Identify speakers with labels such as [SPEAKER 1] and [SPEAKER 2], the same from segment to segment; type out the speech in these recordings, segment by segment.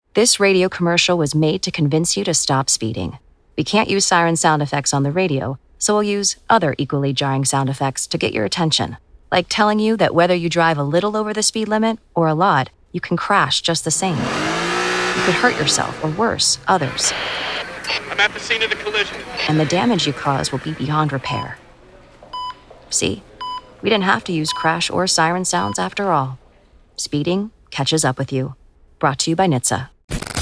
[SPEAKER 1] This radio commercial was made to convince you to stop speeding. We can't use siren sound effects on the radio, so we'll use other equally jarring sound effects to get your attention. Like telling you that whether you drive a little over the speed limit or a lot, you can crash just the same. You could hurt yourself or worse, others.
[SPEAKER 2] I'm at the scene of the collision.
[SPEAKER 1] And the damage you cause will be beyond repair. See? We didn't have to use crash or siren sounds after all. Speeding catches up with you. Brought to you by NHTSA.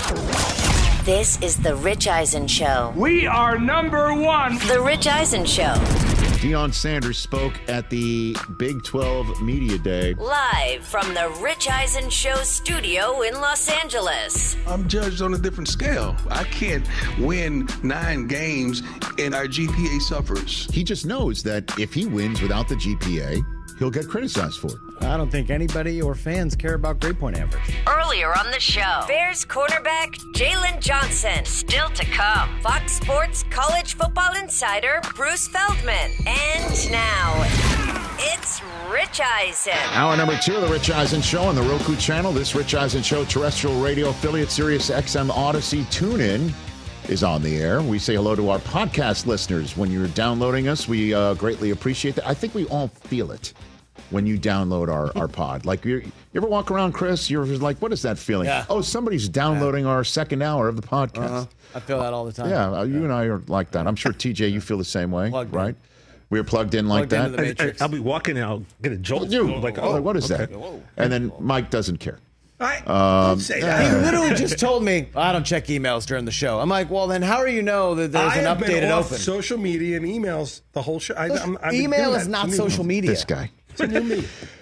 [SPEAKER 3] This is The Rich Eisen Show.
[SPEAKER 4] We are number one.
[SPEAKER 3] The Rich Eisen Show.
[SPEAKER 5] Deion Sanders spoke at the Big 12 Media Day.
[SPEAKER 3] Live from The Rich Eisen Show studio in Los Angeles.
[SPEAKER 6] I'm judged on a different scale. I can't win 9 games and our GPA suffers.
[SPEAKER 5] He just knows that if he wins without the GPA, he'll get criticized for it.
[SPEAKER 7] I don't think anybody or fans care about grade point average.
[SPEAKER 3] Earlier on the show, Bears cornerback Jalen Johnson. Still to come, Fox Sports college football insider Bruce Feldman. And now, it's Rich Eisen.
[SPEAKER 5] Hour number 2 of the Rich Eisen Show on the Roku channel. This Rich Eisen Show terrestrial radio affiliate, Sirius XM Odyssey TuneIn, is on the air. We say hello to our podcast listeners. When you're downloading us, we greatly appreciate that. I think we all feel it when you download our pod. Like, you ever walk around, Chris? You're like, what is that feeling?
[SPEAKER 7] Yeah.
[SPEAKER 5] Oh, somebody's downloading our second hour of the podcast.
[SPEAKER 7] Uh-huh. I feel that all the time.
[SPEAKER 5] Yeah, you and I are like that. I'm sure, TJ, you feel the same way,
[SPEAKER 7] Plugged
[SPEAKER 5] right?
[SPEAKER 7] in.
[SPEAKER 5] We're plugged in like
[SPEAKER 7] Plugged into
[SPEAKER 5] that.
[SPEAKER 7] the Matrix.
[SPEAKER 8] I'll be walking and I'll get a jolt.
[SPEAKER 5] What is that?
[SPEAKER 7] Whoa.
[SPEAKER 5] And then Mike doesn't care.
[SPEAKER 4] Don't say that.
[SPEAKER 7] You literally just told me, I don't check emails during the show. I'm like, well, then how do you know that there's an
[SPEAKER 8] have been
[SPEAKER 7] updated
[SPEAKER 8] off
[SPEAKER 7] open?
[SPEAKER 8] social media and emails the whole show.
[SPEAKER 7] Email is not social media.
[SPEAKER 5] This guy.
[SPEAKER 8] It's a new me.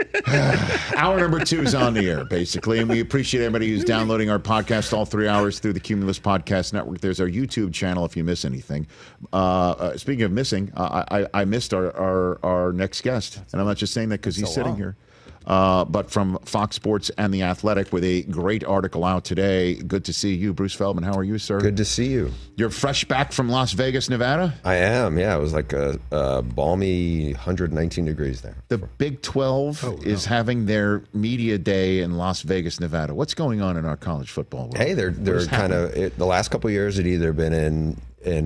[SPEAKER 5] Hour number 2 is on the air, basically, and we appreciate everybody who's downloading our podcast all 3 hours through the Cumulus Podcast Network. There's our YouTube channel if you miss anything. Speaking of missing, I missed our next guest, and I'm not just saying that because he's sitting here. But from Fox Sports and The Athletic with a great article out today. Good to see you, Bruce Feldman. How are you, sir?
[SPEAKER 9] Good to see you.
[SPEAKER 5] You're fresh back from Las Vegas, Nevada?
[SPEAKER 9] I am, yeah. It was like a balmy 119 degrees there.
[SPEAKER 5] The Big 12 is having their media day in Las Vegas, Nevada. What's going on in our college football world?
[SPEAKER 9] Hey, they're kind of, the last couple of years, it either been in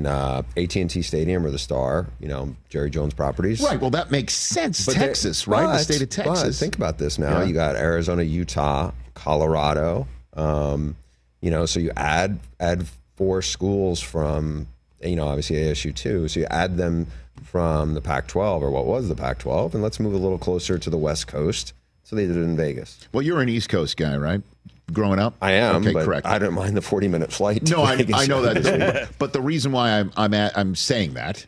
[SPEAKER 9] AT&T Stadium or the Star, Jerry Jones Properties.
[SPEAKER 5] Right. Well, that makes sense. But Texas, right? The state of Texas.
[SPEAKER 9] But think about this now. Yeah. You got Arizona, Utah, Colorado. So you add 4 schools from, obviously ASU too. So you add them from the Pac-12 or what was the Pac-12, and let's move a little closer to the West Coast. So they did it in Vegas.
[SPEAKER 5] Well, you're an East Coast guy, right? Growing up?
[SPEAKER 9] I am,
[SPEAKER 5] okay,
[SPEAKER 9] but
[SPEAKER 5] correct.
[SPEAKER 9] I don't mind the 40-minute flight.
[SPEAKER 5] No, I know that too. But the reason why I'm saying that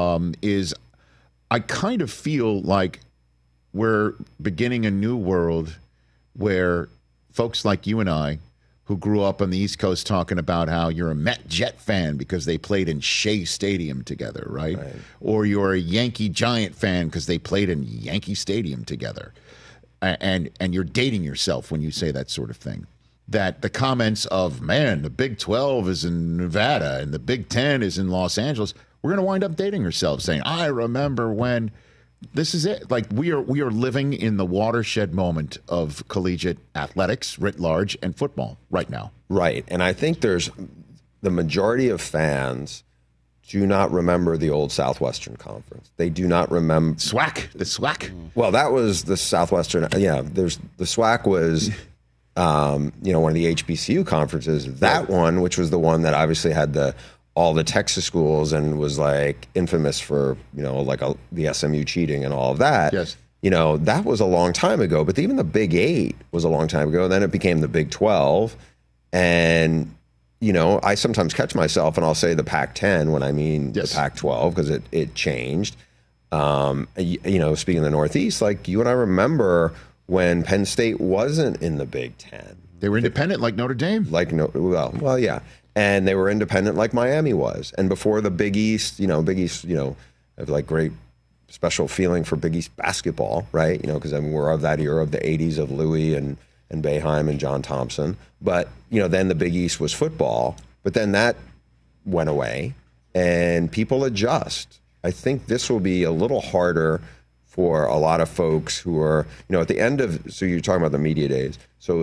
[SPEAKER 5] is I kind of feel like we're beginning a new world where folks like you and I, who grew up on the East Coast, talking about how you're a Met Jet fan because they played in Shea Stadium together, right? Or you're a Yankee Giant fan because they played in Yankee Stadium together. And you're dating yourself when you say that sort of thing. That the comments of, man, the Big 12 is in Nevada and the Big 10 is in Los Angeles, we're going to wind up dating ourselves, saying, I remember when. This is it. Like, we are living in the watershed moment of collegiate athletics writ large and football right now.
[SPEAKER 9] Right. And I think there's the majority of fans do not remember the old Southwestern Conference. They do not remember
[SPEAKER 5] the SWAC.
[SPEAKER 9] Well, that was the Southwestern. Yeah, the SWAC was, one of the HBCU conferences. That one, which was the one that obviously had all the Texas schools and was like infamous for the SMU cheating and all of that.
[SPEAKER 5] Yes.
[SPEAKER 9] That was a long time ago. But even the Big 8 was a long time ago. And then it became the Big 12, and I sometimes catch myself and I'll say the Pac-10 when I mean the Pac-12 because it changed. Speaking of the Northeast, like you and I remember when Penn State wasn't in the Big 10.
[SPEAKER 5] They were independent like Notre Dame.
[SPEAKER 9] Yeah. And they were independent like Miami was. And before the Big East, I have like great special feeling for Big East basketball, right? Because we're of that era of the 80s of Louis and Boeheim and John Thompson. But, then the Big East was football. But then that went away and people adjust. I think this will be a little harder for a lot of folks who are, at the end of, so you're talking about the media days. So it was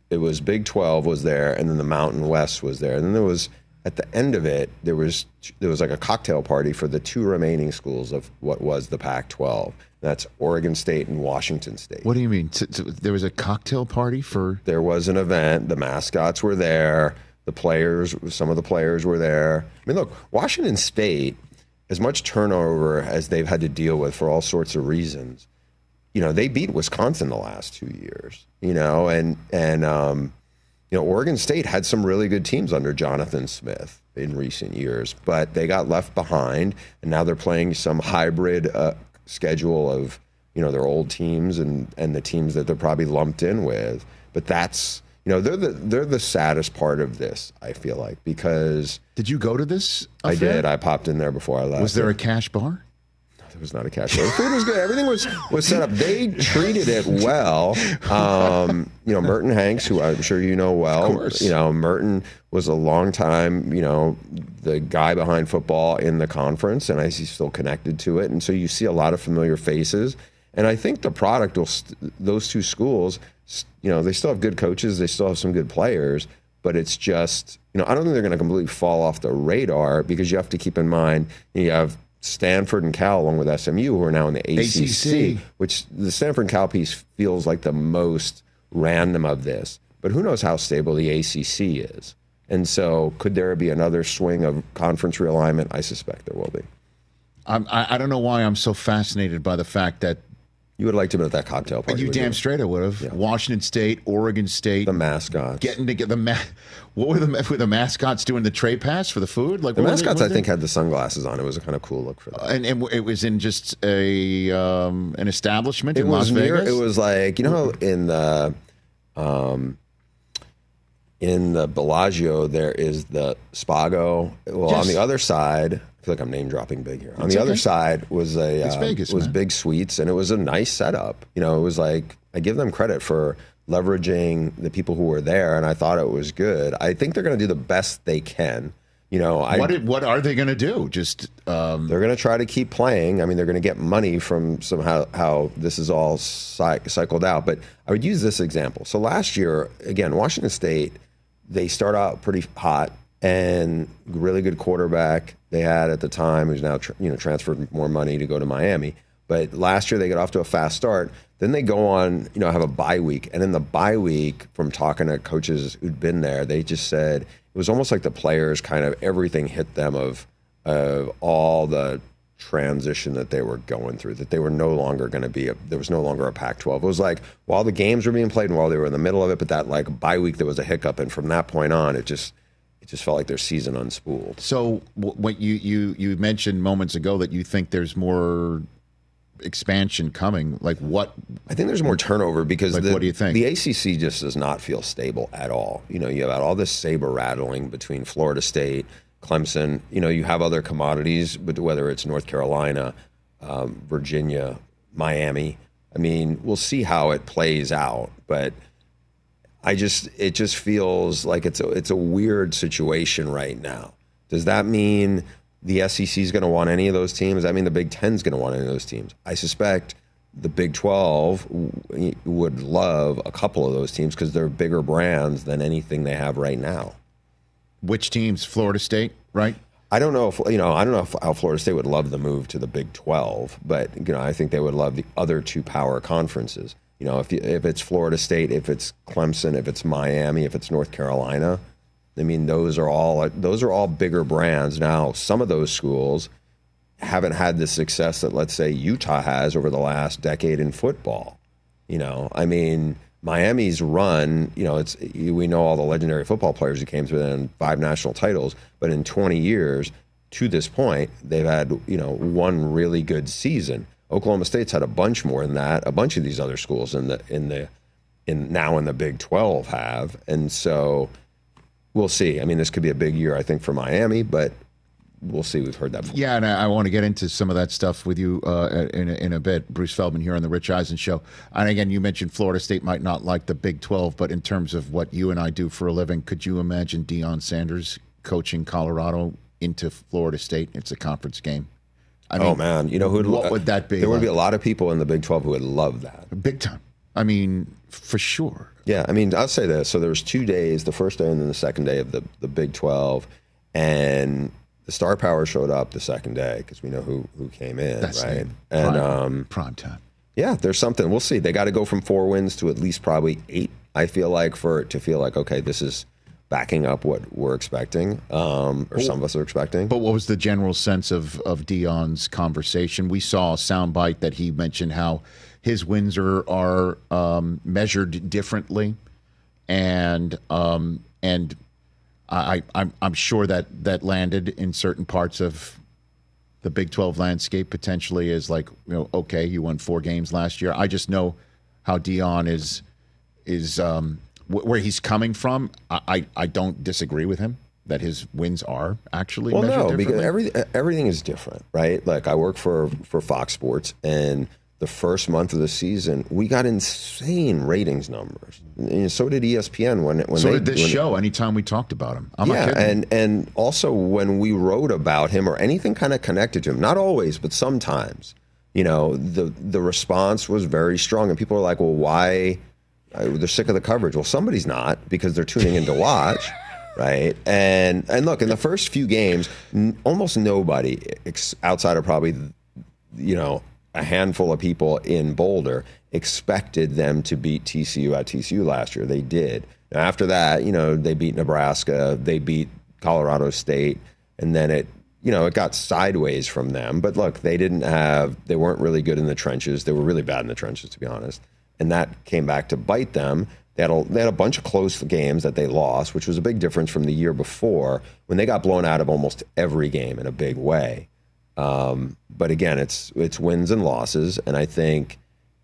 [SPEAKER 9] was Big 12 was there, and then the Mountain West was there, and then there was at the end of it there was like a cocktail party for the 2 remaining schools of what was the Pac-12. That's Oregon State and Washington State.
[SPEAKER 5] What do you mean? There was a cocktail party for?
[SPEAKER 9] There was an event. The mascots were there. Some of the players were there. I mean, look, Washington State, as much turnover as they've had to deal with for all sorts of reasons, they beat Wisconsin the last 2 years, and Oregon State had some really good teams under Jonathan Smith in recent years, but they got left behind, and now they're playing some hybrid schedule of, their old teams and the teams that they're probably lumped in with. But that's, they're the saddest part of this, I feel like, because... Did
[SPEAKER 5] you go to this
[SPEAKER 9] affair?
[SPEAKER 5] I did.
[SPEAKER 9] I popped in there before I left.
[SPEAKER 5] Was there a cash bar?
[SPEAKER 9] There was not a cash bar. The food was good. Everything was set up. They treated it well. Merton Hanks, who I'm sure you know well.
[SPEAKER 5] Of course.
[SPEAKER 9] Merton was a long time, the guy behind football in the conference, and he's still connected to it. And so you see a lot of familiar faces. And I think the product will, those 2 schools, they still have good coaches, they still have some good players, but it's just, I don't think they're going to completely fall off the radar, because you have to keep in mind, you have Stanford and Cal along with SMU who are now in the ACC, which the Stanford and Cal piece feels like the most random of this. But who knows how stable the ACC is. And so could there be another swing of conference realignment? I suspect there will be.
[SPEAKER 5] I don't know why I'm so fascinated by the fact that
[SPEAKER 9] you would like to be at that cocktail party.
[SPEAKER 5] You damn straight I would have. Yeah. Washington State, Oregon State.
[SPEAKER 9] The mascots.
[SPEAKER 5] Getting to get what were the mascots doing? The tray pass for the food?
[SPEAKER 9] Like the mascots, I think, had the sunglasses on. It was a kind of cool look for them.
[SPEAKER 5] And it was in just an establishment in Las Vegas?
[SPEAKER 9] It was like, in the Bellagio, there is the Spago. Well, on the other side... I feel like I'm name dropping big here. On the other side was
[SPEAKER 5] Vegas,
[SPEAKER 9] Big Suites, and it was a nice setup. It was like, I give them credit for leveraging the people who were there, and I thought it was good. I think they're going to do the best they can.
[SPEAKER 5] What are they going to do?
[SPEAKER 9] They're going to try to keep playing. I mean, they're going to get money from somehow how this is all cycled out. But I would use this example. So last year, again, Washington State, they start out pretty hot. And really good quarterback they had at the time, who's now transferred more money to go to Miami. But last year they got off to a fast start. Then they go on, have a bye week. And in the bye week, from talking to coaches who'd been there, they just said it was almost like the players kind of everything hit them of all the transition that they were going through, that they were no longer going to be there was no longer a Pac-12. It was like while the games were being played and while they were in the middle of it, but that like bye week there was a hiccup, and from that point on it just felt like their season unspooled.
[SPEAKER 5] So what you mentioned moments ago that you think there's more expansion coming. Like what?
[SPEAKER 9] I think there's more turnover because
[SPEAKER 5] what do you think?
[SPEAKER 9] The ACC just does not feel stable at all. You have all this saber rattling between Florida State, Clemson. You have other commodities, but whether it's North Carolina, Virginia, Miami. I mean, we'll see how it plays out, but it just feels like it's a weird situation right now. Does that mean the SEC is going to want any of those teams? Does that mean the Big Ten is going to want any of those teams? I suspect the Big 12 would love a couple of those teams because they're bigger brands than anything they have right now.
[SPEAKER 5] Which teams? Florida State, right?
[SPEAKER 9] I don't know if how Florida State would love the move to the Big 12, but I think they would love the other 2 power conferences. If it's Florida State, if it's Clemson, if it's Miami, if it's North Carolina, I mean, those are all bigger brands. Now, some of those schools haven't had the success that, let's say, Utah has over the last decade in football. I mean, Miami's run, we know all the legendary football players who came through there and 5 national titles, but in 20 years to this point, they've had, one really good season. Oklahoma State's had a bunch more than that. A bunch of these other schools in the Big 12 have, and so we'll see. I mean, this could be a big year, I think, for Miami, but we'll see. We've heard that before.
[SPEAKER 5] Yeah, and I want to get into some of that stuff with you in a bit. Bruce Feldman here on the Rich Eisen Show. And again, you mentioned Florida State might not like the Big 12, but in terms of what you and I do for a living, could you imagine Deion Sanders coaching Colorado into Florida State? It's a conference game. I mean,
[SPEAKER 9] man,
[SPEAKER 5] what would that be?
[SPEAKER 9] There would be a lot of people in the Big 12 who would love that.
[SPEAKER 5] Big time. I mean, for sure.
[SPEAKER 9] Yeah, I mean, I'll say this. So there was 2 days, the first day and then the second day of the Big 12, and the star power showed up the second day because we know who came in,
[SPEAKER 5] That's
[SPEAKER 9] right?
[SPEAKER 5] it.
[SPEAKER 9] And
[SPEAKER 5] Prime time.
[SPEAKER 9] yeah, there's something. We'll see. They got to go from 4 wins to at least probably 8. I feel like for it to feel like, okay, this is backing up what we're expecting, or some of us are expecting.
[SPEAKER 5] But what was the general sense of Dion's conversation? We saw a soundbite that he mentioned how his wins are measured differently, and I'm sure that landed in certain parts of the Big 12 landscape potentially as like, okay, you won 4 games last year. I just know how Dion is where he's coming from. I don't disagree with him that his wins are actually measured differently.
[SPEAKER 9] Because everything is different, right? Like I work for Fox Sports, and the first month of the season, we got insane ratings numbers. And so did ESPN when
[SPEAKER 5] so did this show. Anytime we talked about him, I'm not kidding.
[SPEAKER 9] and also when we wrote about him or anything kind of connected to him, not always, but sometimes, the response was very strong, and people are like, well, why? They're sick of the coverage. Well, somebody's not, because they're tuning in to watch, right? And look, in the first few games, almost nobody outside of probably, a handful of people in Boulder expected them to beat TCU at TCU last year. They did. Now, after that, they beat Nebraska, they beat Colorado State, and then it got sideways from them. But look, they weren't really good in the trenches. They were really bad in the trenches, to be honest. And that came back to bite them. They had a bunch of close games that they lost, which was a big difference from the year before when they got blown out of almost every game in a big way. But again, it's wins and losses, and I think,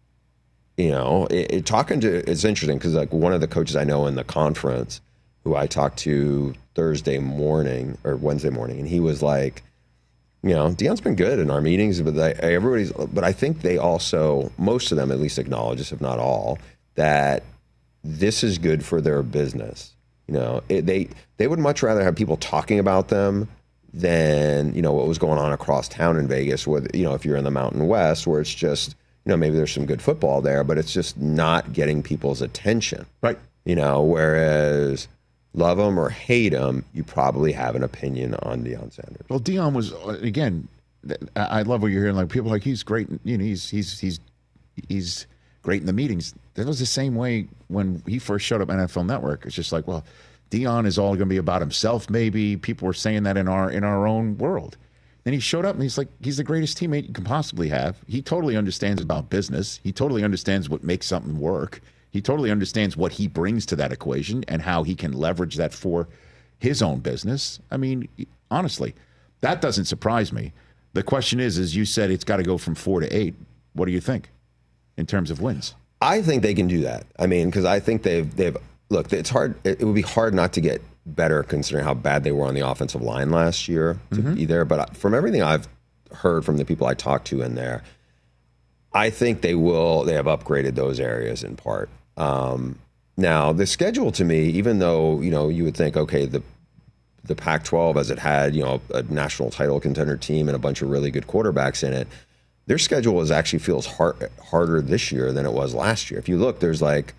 [SPEAKER 9] it's interesting because like one of the coaches I know in the conference, who I talked to Thursday morning or Wednesday morning, and he was like, Dion's been good in our meetings, but I think they also, most of them at least acknowledge this, if not all, that this is good for their business. They would much rather have people talking about them than what was going on across town in Vegas, where if you're in the Mountain West, where it's just maybe there's some good football there, but it's just not getting people's attention,
[SPEAKER 5] right?
[SPEAKER 9] Whereas love him or hate him, you probably have an opinion on Deion Sanders.
[SPEAKER 5] Well, Deion was again. I love what you're hearing. Like people are like he's great. He's great in the meetings. That was the same way when he first showed up on NFL Network. It's just like, well, Deion is all going to be about himself. Maybe people were saying that in our own world. Then he showed up and he's like, he's the greatest teammate you can possibly have. He totally understands about business. He totally understands what makes something work. He totally understands what he brings to that equation and how he can leverage that for his own business. I mean, honestly, that doesn't surprise me. The question is, as you said, it's got to go from 4 to 8. What do you think in terms of wins?
[SPEAKER 9] I think they can do that. I mean, because I think they've look, it's hard. It would be hard not to get better considering how bad they were on the offensive line last year to be there. But from everything I've heard from the people I talked to in there, I think they have upgraded those areas in part. Now, the schedule to me, even though, you would think, okay, the Pac-12, as it had, a national title contender team and a bunch of really good quarterbacks in it, their schedule feels harder this year than it was last year. If you look, there's like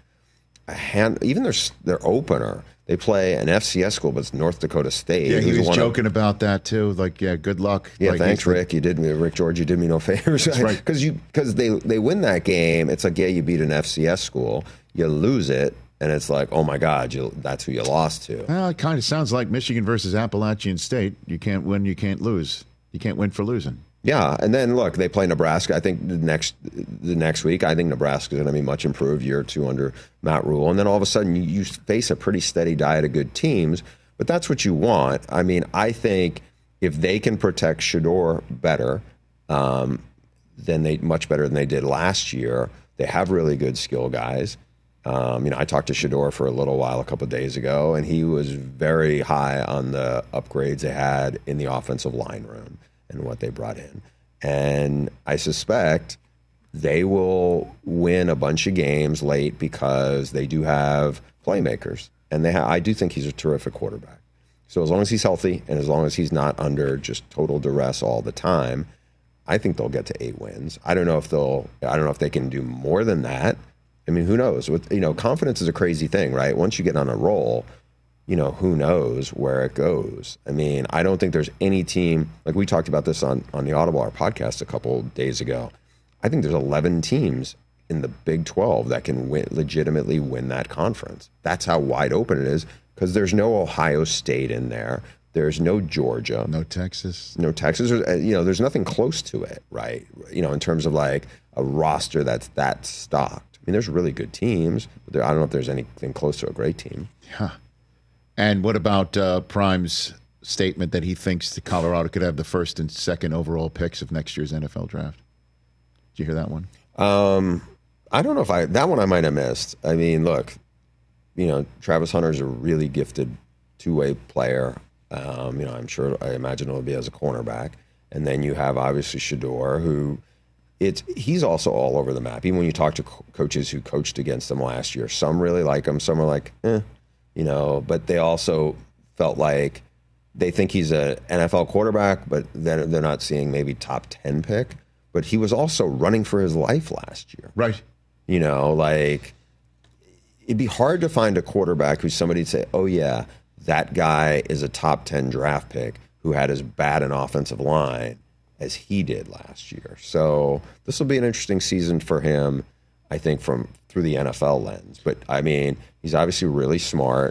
[SPEAKER 9] even their opener, they play an FCS school, but it's North Dakota State.
[SPEAKER 5] Yeah, he was joking about that too. Like, yeah, good luck.
[SPEAKER 9] Yeah,
[SPEAKER 5] like,
[SPEAKER 9] thanks, Rick. Rick George, you did me no favors.
[SPEAKER 5] That's right.
[SPEAKER 9] Because they win that game. It's like, yeah, you beat an FCS school, you lose it, and it's like, oh my God, that's who you lost to.
[SPEAKER 5] Well, it kind of sounds like Michigan versus Appalachian State. You can't win, you can't lose. You can't win for losing.
[SPEAKER 9] Yeah, and then look, they play Nebraska. I think the next week, I think Nebraska's going to be much improved year or two under Matt Rule. And then all of a sudden, you face a pretty steady diet of good teams. But that's what you want. I mean, I think if they can protect Shedeur better, much better than they did last year, they have really good skill guys. I talked to Shedeur for a little while a couple of days ago, and he was very high on the upgrades they had in the offensive line room and what they brought in. And I suspect they will win a bunch of games late because they do have playmakers. And I do think he's a terrific quarterback. So as long as he's healthy and as long as he's not under just total duress all the time, I think they'll get to 8 wins. I don't know if they can do more than that. I mean, who knows? With, confidence is a crazy thing, right? Once you get on a roll, who knows where it goes. I mean, I don't think there's any team, like we talked about this on the Audible Hour podcast a couple days ago. I think there's 11 teams in the Big 12 that can legitimately win that conference. That's how wide open it is, because there's no Ohio State in there. There's no Georgia.
[SPEAKER 5] No Texas.
[SPEAKER 9] No Texas. There's nothing close to it, right? In terms of like a roster that's that stocked. I mean, there's really good teams, but I don't know if there's anything close to a great team.
[SPEAKER 5] Huh. And what about Prime's statement that he thinks that Colorado could have the first and second overall picks of next year's NFL draft? Did you hear that one?
[SPEAKER 9] I don't know if that one I might have missed. I mean, look, Travis Hunter's a really gifted two-way player. I imagine it'll be as a cornerback. And then you have obviously Shedeur, who he's also all over the map. Even when you talk to coaches who coached against him last year, some really like him, some are like, but they also felt like they think he's an NFL quarterback, but then they're not seeing maybe top 10 pick. But he was also running for his life last year.
[SPEAKER 5] Right.
[SPEAKER 9] Like it'd be hard to find a quarterback who's somebody'd say, oh yeah, that guy is a top 10 draft pick who had as bad an offensive line as he did last year. So this will be an interesting season for him, I think, through the NFL lens. But I mean, he's obviously really smart.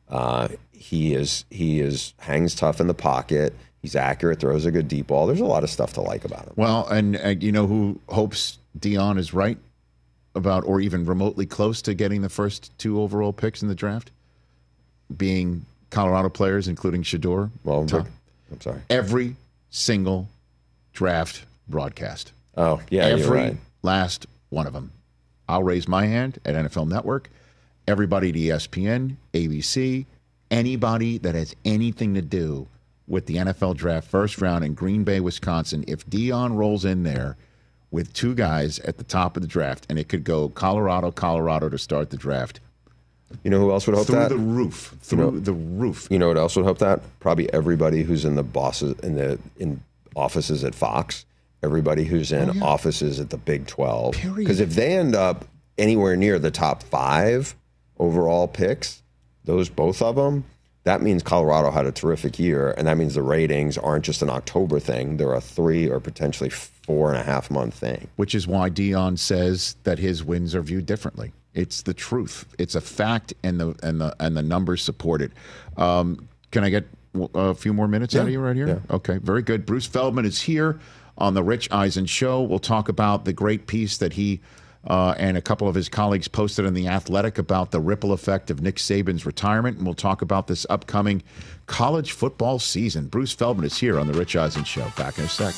[SPEAKER 9] He hangs tough in the pocket. He's accurate, throws a good deep ball. There's a lot of stuff to like about him.
[SPEAKER 5] Well, and you know who hopes Deion is right about, or even remotely close to getting the first 2 overall picks in the draft? Being Colorado players, including Shedeur.
[SPEAKER 9] Well, I'm sorry.
[SPEAKER 5] Every single draft broadcast.
[SPEAKER 9] Oh, yeah,
[SPEAKER 5] every
[SPEAKER 9] you're right.
[SPEAKER 5] last one of them. I'll raise my hand at NFL Network. Everybody at ESPN, ABC, anybody that has anything to do with the NFL draft first round in Green Bay, Wisconsin, if Deion rolls in there with 2 guys at the top of the draft, and it could go Colorado to start the draft.
[SPEAKER 9] You know who else would hope that?
[SPEAKER 5] Through the roof.
[SPEAKER 9] You know what else would hope that? Probably everybody who's in the bosses in offices at Fox, everybody who's in offices at the Big 12. Because if they end up anywhere near the top 5 overall picks, both of them, that means Colorado had a terrific year, and that means the ratings aren't just an October thing; they're a 3 or potentially 4.5 month thing.
[SPEAKER 5] Which is why Deion says that his wins are viewed differently. It's the truth. It's a fact, and the numbers support it. Can I get a few more minutes out of you right here?
[SPEAKER 9] Yeah.
[SPEAKER 5] Okay, very good. Bruce Feldman is here on the Rich Eisen Show. We'll talk about the great piece that he and a couple of his colleagues posted in The Athletic about the ripple effect of Nick Saban's retirement, and we'll talk about this upcoming college football season. Bruce Feldman is here on the Rich Eisen Show. Back in a sec.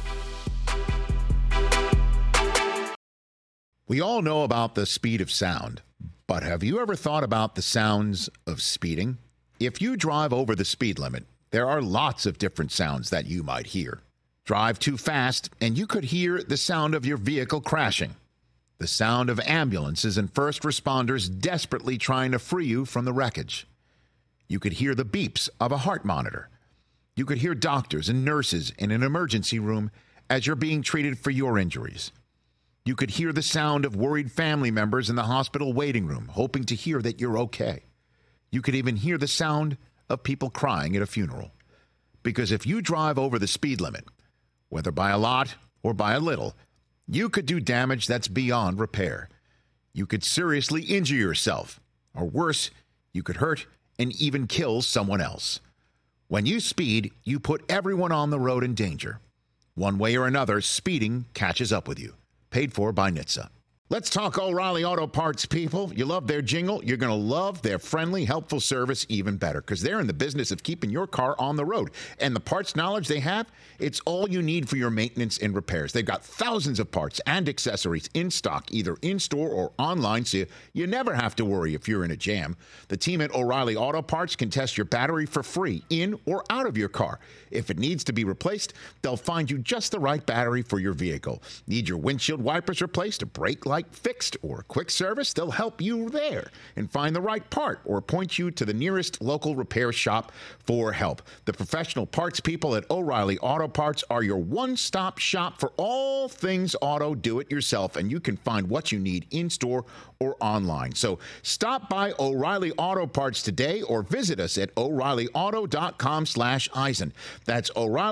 [SPEAKER 5] We all know about the speed of sound, but have you ever thought about the sounds of speeding? If you drive over the speed limit, there are lots of different sounds that you might hear. Drive too fast, and you could hear the sound of your vehicle crashing. The sound of ambulances and first responders desperately trying to free you from the wreckage. You could hear the beeps of a heart monitor. You could hear doctors and nurses in an emergency room as you're being treated for your injuries. You could hear the sound of worried family members in the hospital waiting room, hoping to hear that you're okay. You could even hear the sound of people crying at a funeral. Because if you drive over the speed limit, whether by a lot or by a little, you could do damage that's beyond repair. You could seriously injure yourself, or worse, you could hurt and even kill someone else. When you speed, you put everyone on the road in danger. One way or another, speeding catches up with you. Paid for by NHTSA. Let's talk O'Reilly Auto Parts, people. You love their jingle. You're going to love their friendly, helpful service even better, because they're in the business of keeping your car on the road. And the parts knowledge they have, it's all you need for your maintenance and repairs. They've got thousands of parts and accessories in stock, either in-store or online, so you never have to worry if you're in a jam. The team at O'Reilly Auto Parts can test your battery for free, in or out of your car. If it needs to be replaced, they'll find you just the right battery for your vehicle. Need your windshield wipers replaced, a brake light like fixed or quick service, they'll help you there and find the right part or point you to the nearest local repair shop for help. The professional parts people at O'Reilly Auto Parts are your one-stop shop for all things auto do-it-yourself, and you can find what you need in-store or online. So stop by O'Reilly Auto Parts today or visit us at O'ReillyAuto.com/Eisen. That's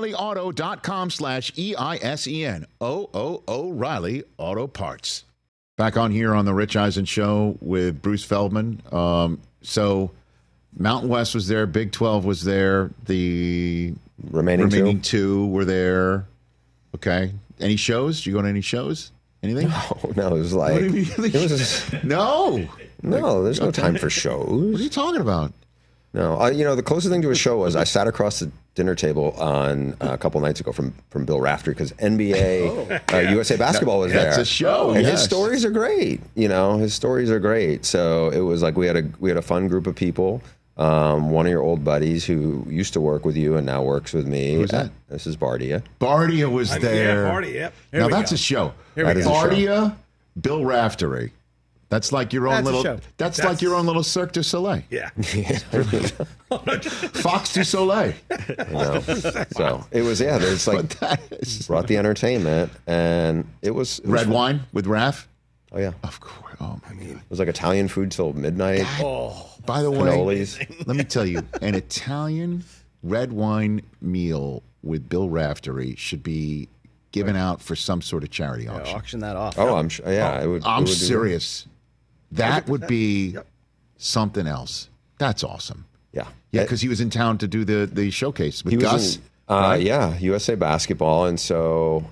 [SPEAKER 5] O'ReillyAuto.com/EISEN. O'Reilly Auto Parts. Back on here on the Rich Eisen Show with Bruce Feldman. So Mountain West was there. Big 12 was there. The remaining two were there. Okay. Any shows? Did you go to any shows? Anything?
[SPEAKER 9] No, it was like...
[SPEAKER 5] No,
[SPEAKER 9] there's no time for shows.
[SPEAKER 5] What are you talking about?
[SPEAKER 9] No, the closest thing to a show was I sat across the dinner table on a couple nights ago from Bill Raftery because NBA USA Basketball was there.
[SPEAKER 5] That's a show,
[SPEAKER 9] and
[SPEAKER 5] yes.
[SPEAKER 9] his stories are great. His stories are great. So it was like we had a fun group of people. One of your old buddies who used to work with you and now works with me.
[SPEAKER 5] Who's that?
[SPEAKER 9] This is Bardia.
[SPEAKER 5] Bardia was there.
[SPEAKER 8] Yeah, Bardia. Yep.
[SPEAKER 5] Now that's a show. Bardia, Bill Raftery. That's like your own little. That's like your own little Cirque du Soleil.
[SPEAKER 8] Yeah.
[SPEAKER 5] Fox du Soleil.
[SPEAKER 9] So it was It's like brought the entertainment, and it was
[SPEAKER 5] red wine with Raf.
[SPEAKER 9] Oh yeah,
[SPEAKER 5] of course. Oh my God. It
[SPEAKER 9] was like Italian food till midnight.
[SPEAKER 5] By the
[SPEAKER 9] cannolis.
[SPEAKER 5] way, let me tell you, an Italian red wine meal with Bill Raftery should be given out for some sort of charity auction.
[SPEAKER 7] Auction that off.
[SPEAKER 9] Oh, I'm sure. Yeah, it would.
[SPEAKER 5] I'm serious. That would be something else. That's awesome.
[SPEAKER 9] Yeah.
[SPEAKER 5] Yeah, because he was in town to do the showcase with
[SPEAKER 9] He was
[SPEAKER 5] Gus.
[SPEAKER 9] right? Yeah, USA Basketball, and so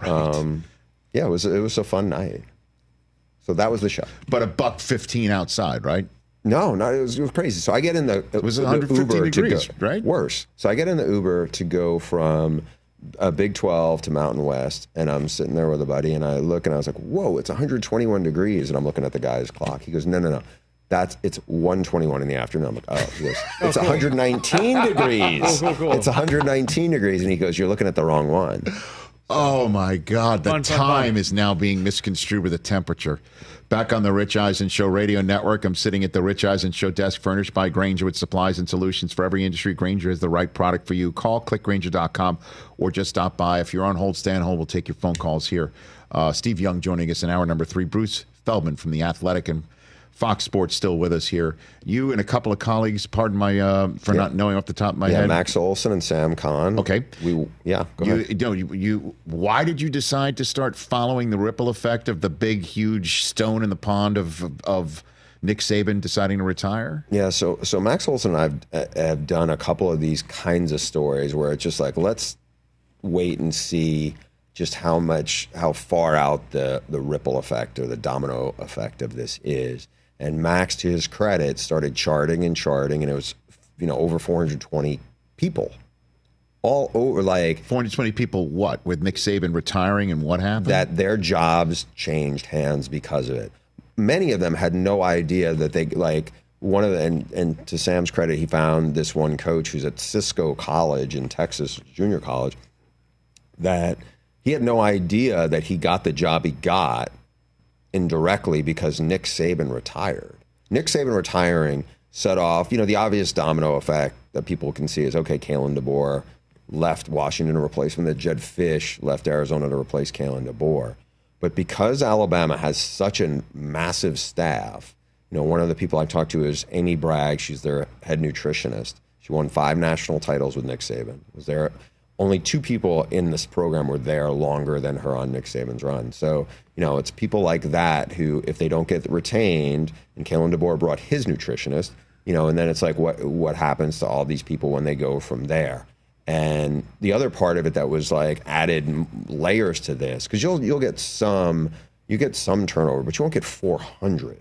[SPEAKER 9] it was a fun night. So that was the show.
[SPEAKER 5] But $1.15 outside, right?
[SPEAKER 9] No, it was crazy. So I get in the
[SPEAKER 5] it was 150
[SPEAKER 9] Uber
[SPEAKER 5] degrees,
[SPEAKER 9] to go,
[SPEAKER 5] right?
[SPEAKER 9] Worse. So I get in the Uber to go from Big 12 to Mountain West, and I'm sitting there with a buddy, and I look, and I was like, "Whoa, it's 121 degrees!" And I'm looking at the guy's clock. He goes, "No, it's 1:21 in the afternoon." I'm like, "Oh," he goes, "It's 119 degrees. Cool. It's 119 degrees," and he goes, "You're looking at the wrong one."
[SPEAKER 5] Oh my God! The time is now being misconstrued with the temperature. Back on the Rich Eisen Show Radio Network, I'm sitting at the Rich Eisen Show desk furnished by Grainger with supplies and solutions for every industry. Grainger is the right product for you. Call clickgrainger.com or just stop by. If you're on hold, stay on hold. We'll take your phone calls here. Steve Young joining us in hour number 3. Bruce Feldman from The Athletic and Fox Sports still with us here. You and a couple of colleagues, pardon my for not knowing off the top of my head.
[SPEAKER 9] Max Olson and Sam Kahn.
[SPEAKER 5] Okay.
[SPEAKER 9] Go ahead.
[SPEAKER 5] Why did you decide to start following the ripple effect of the big, huge stone in the pond of Nick Saban deciding to retire?
[SPEAKER 9] Yeah, so Max Olson and I have done a couple of these kinds of stories where it's just like, let's wait and see just how far out the ripple effect or the domino effect of this is. And Max, to his credit, started charting, and it was, over 420 people. All over, like
[SPEAKER 5] 420 people. What, with Nick Saban retiring, and what happened?
[SPEAKER 9] That their jobs changed hands because of it. Many of them had no idea that they one of the, and to Sam's credit, he found this one coach who's at Cisco College in Texas, junior college, that he had no idea that he got the job he got indirectly because Nick Saban retired. Nick Saban retiring set off, the obvious domino effect that people can see is, okay, Kalen DeBoer left Washington to replace him, that Jed Fish left Arizona to replace Kalen DeBoer. But because Alabama has such a massive staff, one of the people I talked to is Amy Bragg. She's their head nutritionist. She won 5 national titles with Nick Saban. Was there only 2 people in this program were there longer than her on Nick Saban's run. So, it's people like that who, if they don't get retained, and Kalen DeBoer brought his nutritionist, and then it's like, what happens to all these people when they go from there? And the other part of it that was like added layers to this, because you'll get some turnover, but you won't get 400.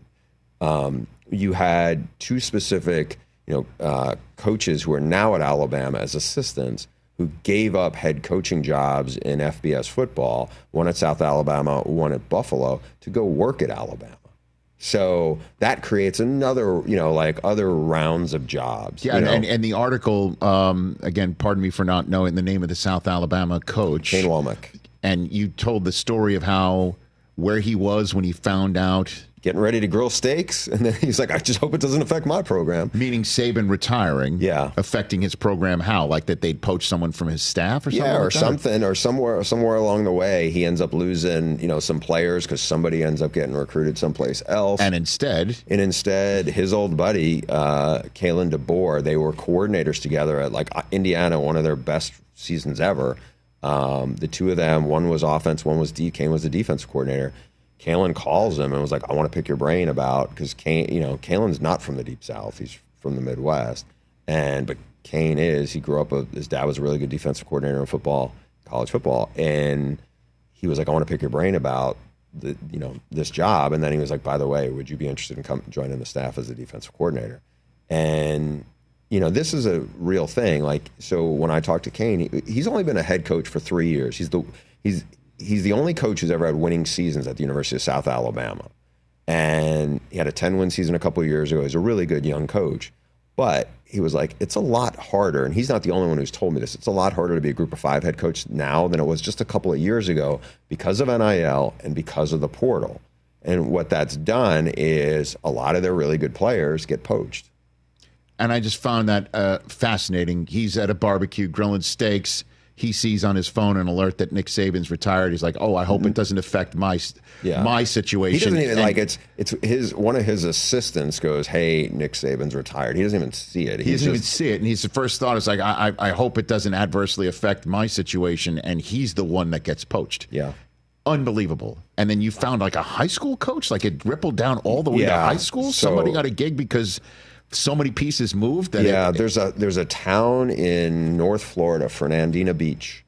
[SPEAKER 9] You had 2 specific, coaches who are now at Alabama as assistants who gave up head coaching jobs in FBS football, one at South Alabama, one at Buffalo, to go work at Alabama. So that creates another, other rounds of jobs.
[SPEAKER 5] Yeah, and the article, again, pardon me for not knowing the name of the South Alabama coach.
[SPEAKER 9] Kane Womack.
[SPEAKER 5] And you told the story of how where he was when he found out?
[SPEAKER 9] Getting ready to grill steaks, and then he's like, I just hope it doesn't affect my program.
[SPEAKER 5] Meaning Saban retiring, affecting his program how? Like that they'd poach someone from his staff or something?
[SPEAKER 9] Yeah, or
[SPEAKER 5] like that?
[SPEAKER 9] something, or somewhere along the way, he ends up losing, some players because somebody ends up getting recruited someplace else.
[SPEAKER 5] And instead,
[SPEAKER 9] his old buddy, Kalen DeBoer, they were coordinators together at like Indiana, one of their best seasons ever. The two of them, one was offense, one was Kane was the defensive coordinator. Kalen calls him and was like, I want to pick your brain about, because Kalen's not from the Deep South. He's from the Midwest. But Kane he grew up, his dad was a really good defensive coordinator in football, college football. And he was like, I want to pick your brain about this job. And then he was like, by the way, would you be interested in joining the staff as a defensive coordinator? And, this is a real thing. Like, so when I talked to Kane, he's only been a head coach for 3 years. He's the only coach who's ever had winning seasons at the University of South Alabama. And he had a 10-win season a couple of years ago. He's a really good young coach. But he was like, it's a lot harder, and he's not the only one who's told me this, it's a lot harder to be a group of 5 head coach now than it was just a couple of years ago because of NIL and because of the portal. And what that's done is a lot of their really good players get poached.
[SPEAKER 5] And I just found that fascinating. He's at a barbecue grilling steaks. He sees on his phone an alert that Nick Saban's retired. He's like, "Oh, I hope it doesn't affect my situation."
[SPEAKER 9] He doesn't even it's one of his assistants goes, "Hey, Nick Saban's retired." He doesn't even see it.
[SPEAKER 5] He doesn't even see it, and his first thought is like, "I hope it doesn't adversely affect my situation." And he's the one that gets poached.
[SPEAKER 9] Yeah,
[SPEAKER 5] unbelievable. And then you found like a high school coach, like it rippled down all the way to high school. Somebody got a gig because so many pieces moved. That
[SPEAKER 9] there's a town in North Florida, Fernandina Beach,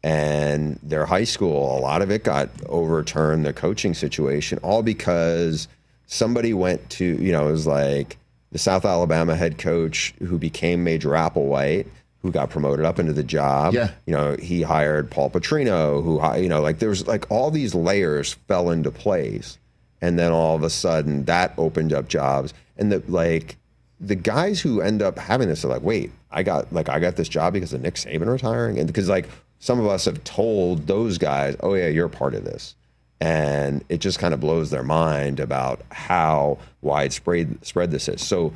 [SPEAKER 9] and their high school, a lot of it got overturned, the coaching situation, all because somebody went to, it was like the South Alabama head coach who became Major Applewhite, who got promoted up into the job.
[SPEAKER 5] Yeah.
[SPEAKER 9] He hired Paul Petrino, who, there was like all these layers fell into place. And then all of a sudden that opened up jobs. And the guys who end up having this are like, wait, I got this job because of Nick Saban retiring, and because some of us have told those guys, oh yeah, you're part of this, and it just kind of blows their mind about how widespread this is. So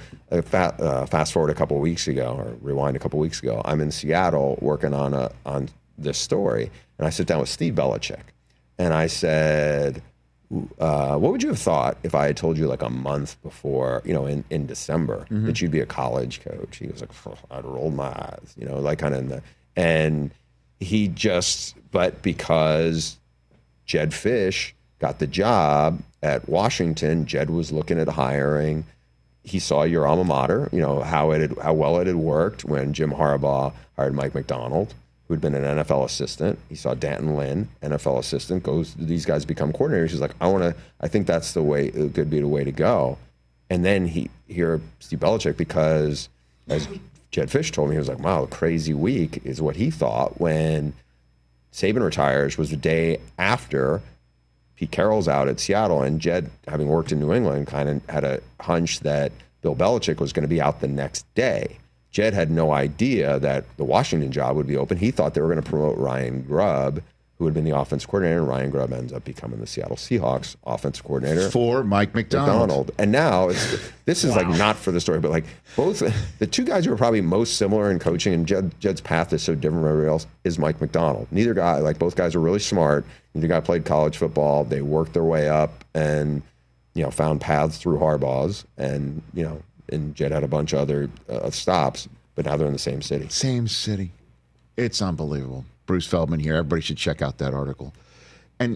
[SPEAKER 9] fast forward a couple of weeks ago, or rewind a couple of weeks ago, I'm in Seattle working on this story, and I sit down with Steve Belichick, and I said, what would you have thought if I had told you like a month before, in December, that you'd be a college coach? He was like, I'd rolled my eyes, and he but because Jed Fish got the job at Washington, Jed was looking at hiring. He saw your alma mater, how well it had worked when Jim Harbaugh hired Mike Macdonald, who'd been an NFL assistant. He saw Danton Lynn, NFL assistant, these guys become coordinators. He's like, I think that's it could be the way to go. And then Steve Belichick, because as Jed Fish told me, he was like, wow, a crazy week is what he thought when Saban retires was the day after Pete Carroll's out at Seattle, and Jed, having worked in New England, kind of had a hunch that Bill Belichick was going to be out the next day. Jed had no idea that the Washington job would be open. He thought they were going to promote Ryan Grubb, who had been the offense coordinator, and Ryan Grubb ends up becoming the Seattle Seahawks offensive coordinator
[SPEAKER 5] for Mike Macdonald.
[SPEAKER 9] And now this is like not for the story, but like both the two guys who are probably most similar in coaching, and Jed's path is so different from everybody else, is Mike Macdonald. Neither guy, both guys are really smart. Neither guy played college football. They worked their way up and found paths through Harbaugh's, and and Jed had a bunch of other stops, but now they're in the same city.
[SPEAKER 5] Same city. It's unbelievable. Bruce Feldman here. Everybody should check out that article. And,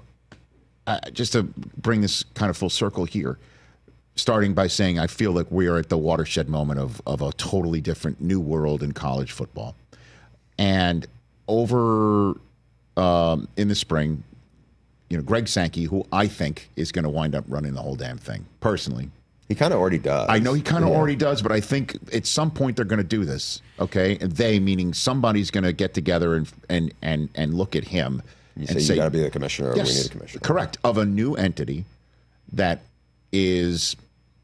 [SPEAKER 5] just to bring this kind of full circle here, starting by saying I feel like we are at the watershed moment of a totally different new world in college football. And over in the spring, Greg Sankey, who I think is going to wind up running the whole damn thing, personally.
[SPEAKER 9] He kind of already does.
[SPEAKER 5] I know he kind of already does, but I think at some point they're going to do this, okay? And they, meaning somebody's going to get together and look at him
[SPEAKER 9] and
[SPEAKER 5] say,
[SPEAKER 9] you got to be the commissioner,
[SPEAKER 5] yes,
[SPEAKER 9] or we need a commissioner.
[SPEAKER 5] Correct, of a new entity that is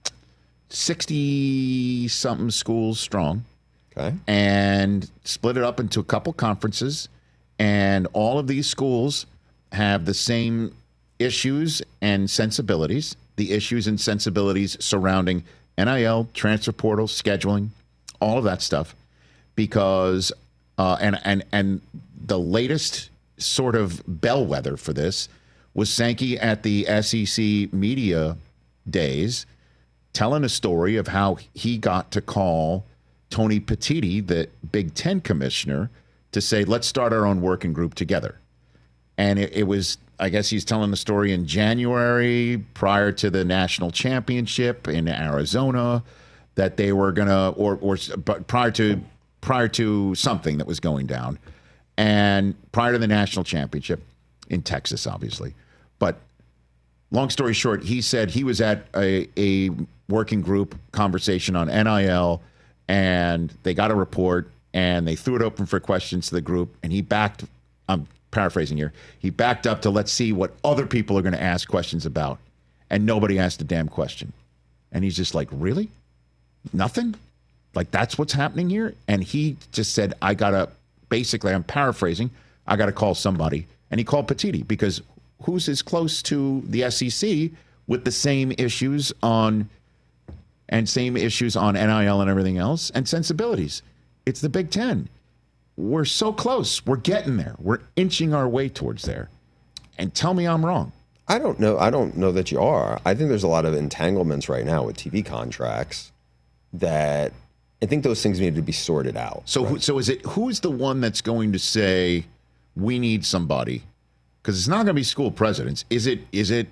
[SPEAKER 5] 60-something schools strong.
[SPEAKER 9] Okay.
[SPEAKER 5] And split it up into a couple conferences, and all of these schools have the same issues and sensibilities, the issues and sensibilities surrounding NIL, transfer portal, scheduling, all of that stuff, because and the latest sort of bellwether for this was Sankey at the SEC media days telling a story of how he got to call Tony Petitti, the Big Ten commissioner, to say, let's start our own working group together. And it was, I guess he's telling the story in January prior to the national championship in Arizona that they were going to, or prior to something that was going down, and prior to the national championship in Texas, obviously. But long story short, he said he was at a working group conversation on NIL, and they got a report, and they threw it open for questions to the group, and he backed, I'm paraphrasing here, he backed up to let's see what other people are going to ask questions about, and nobody asked a damn question. And he's just like, really? Nothing? Like, that's what's happening here? And he just said, I got to, basically, I'm paraphrasing, I got to call somebody. And he called Petitti, because who's as close to the SEC with the same issues on NIL and everything else and sensibilities? It's the Big Ten. We're so close. We're getting there. We're inching our way towards there. And tell me I'm wrong.
[SPEAKER 9] I don't know that you are. I think there's a lot of entanglements right now with TV contracts that I think those things need to be sorted out.
[SPEAKER 5] So,
[SPEAKER 9] right?
[SPEAKER 5] So is it, who's the one that's going to say we need somebody? Because it's not going to be school presidents. Is it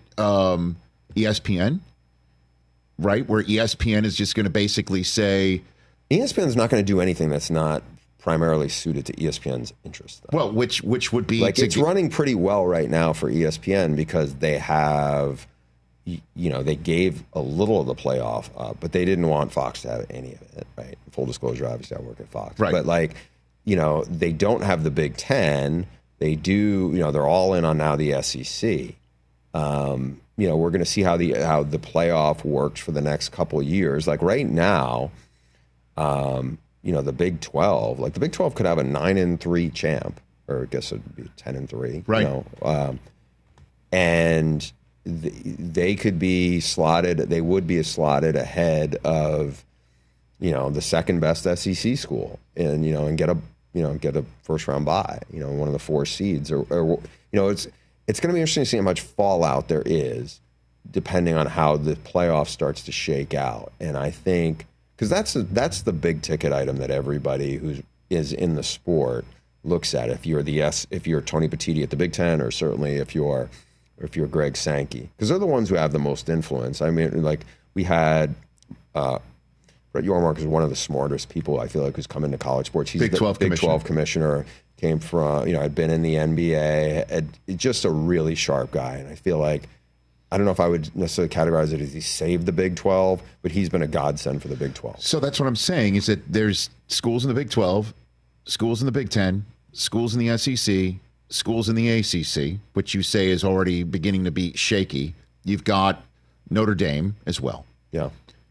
[SPEAKER 5] ESPN? Right, where ESPN is just going to basically say,
[SPEAKER 9] ESPN's not going to do anything that's not primarily suited to ESPN's interest. Though.
[SPEAKER 5] Well, which would be
[SPEAKER 9] like it's running pretty well right now for ESPN because they have, they gave a little of the playoff up, but they didn't want Fox to have any of it. Right, full disclosure, obviously I work at Fox.
[SPEAKER 5] Right,
[SPEAKER 9] but they don't have the Big Ten. They do. They're all in on now the SEC. We're going to see how the playoff works for the next couple of years. Like right now, the Big 12, like the Big 12 could have a 9-3 champ, or I guess it'd be 10-3,
[SPEAKER 5] right?
[SPEAKER 9] And they could be slotted. They would be slotted ahead of, the second best SEC school, and get a first round bye. One of the 4 seeds, or it's going to be interesting to see how much fallout there is, depending on how the playoff starts to shake out. And I think because that's the big ticket item that everybody who is in the sport looks at. If you're Tony Petitti at the Big Ten, or certainly if you're Greg Sankey, because they're the ones who have the most influence. I mean, like we had Brett Yormark is one of the smartest people I feel like who's come into college sports. He's
[SPEAKER 5] Big 12
[SPEAKER 9] Big 12 commissioner. Came from, had been in the NBA, just a really sharp guy. And I feel like, I don't know if I would necessarily categorize it as he saved the Big 12, but he's been a godsend for the Big 12.
[SPEAKER 5] So that's what I'm saying, is that there's schools in the Big 12, schools in the Big 10, schools in the SEC, schools in the ACC, which you say is already beginning to be shaky. You've got Notre Dame as well.
[SPEAKER 9] Yeah.